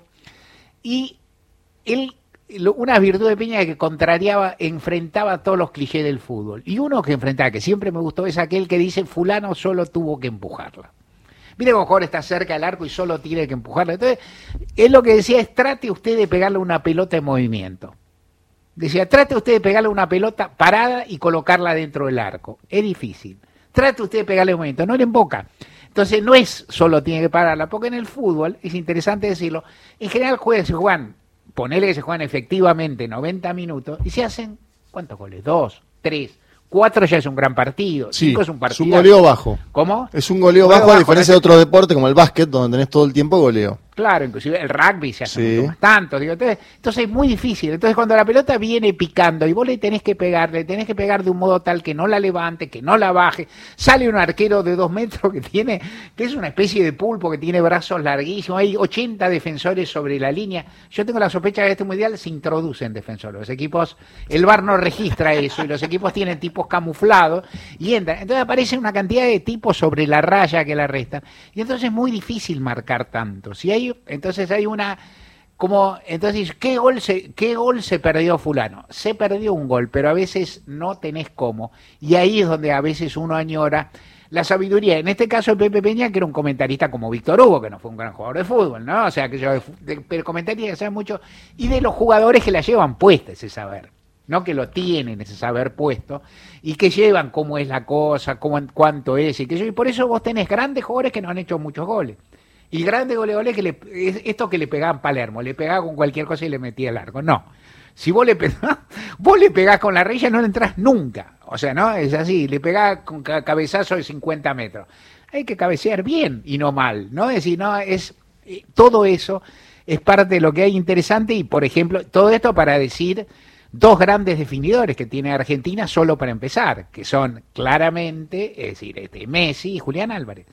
Y él, una virtud de Peña que contrariaba, enfrentaba todos los clichés del fútbol. Y uno que enfrentaba, que siempre me gustó, es aquel que dice, fulano solo tuvo que empujarla. Mire, a lo mejor está cerca del arco y solo tiene que empujarla. Entonces, él lo que decía es, trate usted de pegarle una pelota en movimiento. Decía, trate usted de pegarle una pelota parada y colocarla dentro del arco. Es difícil. Trate usted de pegarle en movimiento, no le emboca. Entonces, no es solo tiene que pararla, porque en el fútbol, es interesante decirlo, en general juegan, se juegan, ponele que se juegan efectivamente noventa minutos y se hacen, ¿cuántos goles? Dos, tres. Cuatro ya es un gran partido,
sí,
cinco es un partido.
Es un goleo bajo.
¿Cómo?
Es un goleo, goleo bajo, bajo, a diferencia de otro deporte como el básquet, donde tenés todo el tiempo goleo.
Claro, inclusive el rugby se hace
sí.
mucho más tanto. Digo, entonces, entonces es muy difícil. Entonces cuando la pelota viene picando y vos le tenés que pegar, le tenés que pegar de un modo tal que no la levante, que no la baje, sale un arquero de dos metros que tiene, que es una especie de pulpo, que tiene brazos larguísimos, hay ochenta defensores sobre la línea. Yo tengo la sospecha que en este mundial se introducen defensores. Los equipos, el V A R no registra eso y los equipos tienen tipos camuflados y entran. Entonces aparece una cantidad de tipos sobre la raya que la restan. Y entonces es muy difícil marcar tanto. Si hay Entonces hay una, como, entonces, ¿qué gol, se, ¿qué gol se perdió fulano? Se perdió un gol, pero a veces no tenés cómo. Y ahí es donde a veces uno añora la sabiduría. En este caso, el Pepe Peña, que era un comentarista como Víctor Hugo, que no fue un gran jugador de fútbol, ¿no? O sea, que yo, de, pero comentarista que sabe mucho, y de los jugadores que la llevan puesta ese saber. No que lo tienen ese saber puesto y que llevan cómo es la cosa, cómo, cuánto es, y que yo, y por eso vos tenés grandes jugadores que no han hecho muchos goles. Y grandes goleadores que le, esto que le pegaban Palermo, le pegaba con cualquier cosa y le metía el arco. No. Si vos le pegás, vos le pegás con la raya, no le entrás nunca. O sea, no, es así, le pegás con cabezazo de cincuenta metros. Hay que cabecear bien y no mal, ¿no? Es decir, no, es todo eso es parte de lo que hay interesante y, por ejemplo, todo esto para decir dos grandes definidores que tiene Argentina solo para empezar, que son claramente, es decir, este, Messi y Julián Álvarez.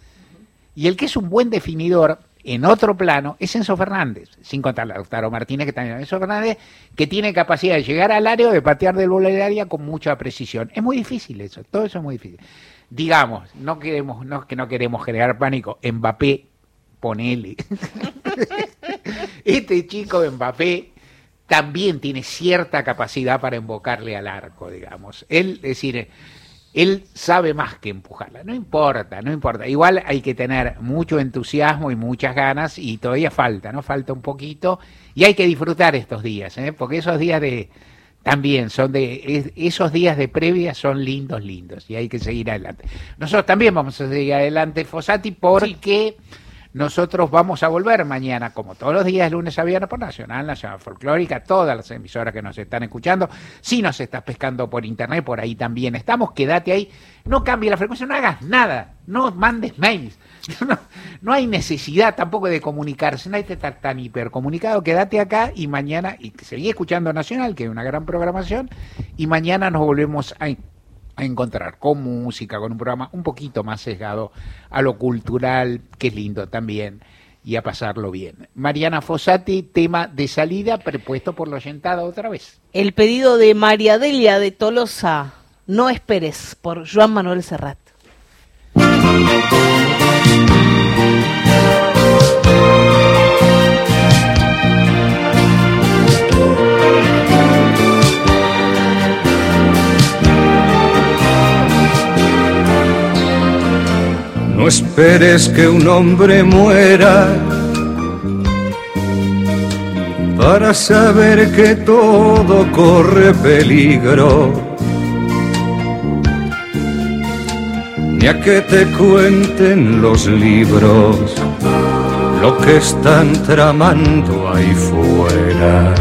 Y el que es un buen definidor en otro plano es Enzo Fernández, sin contar a Lautaro Martínez, que también es Enzo Fernández, que tiene capacidad de llegar al área o de patear del borde del área con mucha precisión. Es muy difícil eso, todo eso es muy difícil. Digamos, no queremos, no que no queremos generar pánico, Mbappé, ponele. Este chico de Mbappé también tiene cierta capacidad para embocarle al arco, digamos. Él, es decir, él sabe más que empujarla, no importa, no importa. Igual hay que tener mucho entusiasmo y muchas ganas y todavía falta, ¿no? Falta un poquito y hay que disfrutar estos días, ¿eh? Porque esos días de también son de, esos días de previa son lindos, lindos y hay que seguir adelante. Nosotros también vamos a seguir adelante, Fossati, porque sí. Nosotros vamos a volver mañana, como todos los días, lunes a viernes, por Nacional, Nacional Folclórica, todas las emisoras que nos están escuchando. Si nos estás pescando por internet, por ahí también estamos. Quédate ahí, no cambie la frecuencia, no hagas nada, no mandes mails. No, no hay necesidad tampoco de comunicarse, no hay que estar tan hipercomunicado. Quédate acá y mañana, y seguí escuchando Nacional, que es una gran programación, y mañana nos volvemos a a encontrar con música, con un programa un poquito más sesgado a lo cultural, que es lindo también, y a pasarlo bien. Mariana Fossati, tema de salida prepuesto por la oyentada otra vez.
El pedido de María Delia de Tolosa, No esperes, por Joan Manuel Serrat.
No esperes que un hombre muera para saber que todo corre peligro, ni a que te cuenten los libros lo que están tramando ahí fuera.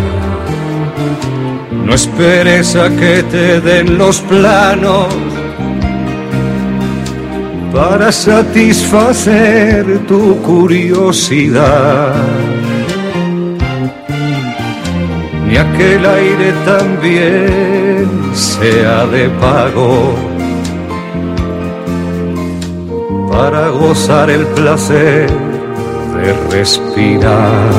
No esperes a que te den los planos para satisfacer tu curiosidad, ni a que el aire también sea de pago para gozar el placer
de respirar.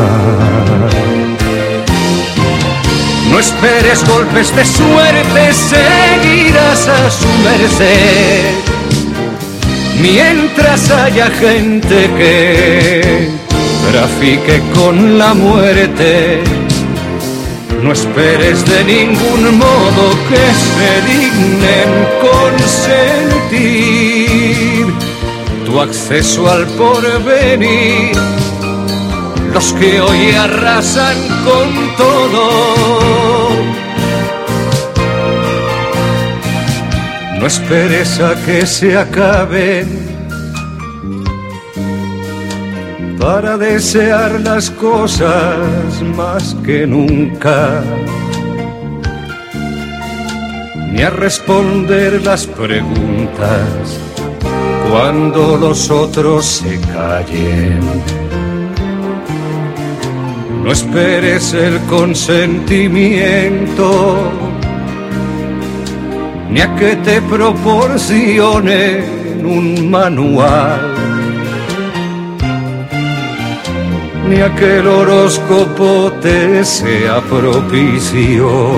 No esperes golpes de suerte, seguirás a su merced, mientras haya gente que trafique con la muerte. No esperes de ningún modo que se dignen consentir tu acceso al porvenir, los que hoy arrasan con todo. No esperes a que se acaben para desear las cosas más que nunca, ni a responder las preguntas cuando los otros se callen. No esperes el consentimiento, ni a que te proporcionen un manual, ni a que el horóscopo te sea propicio,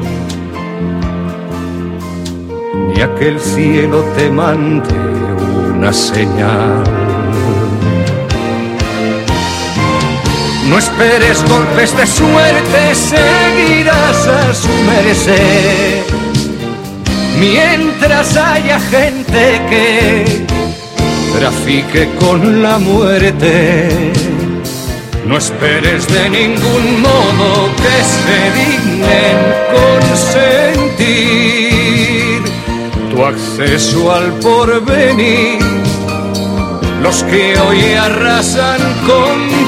ni a que el cielo te mande una señal. No esperes golpes de suerte, seguirás a su merced, mientras haya gente que trafique con la muerte. No esperes de ningún modo que se dignen consentir tu acceso al porvenir, los que hoy arrasan con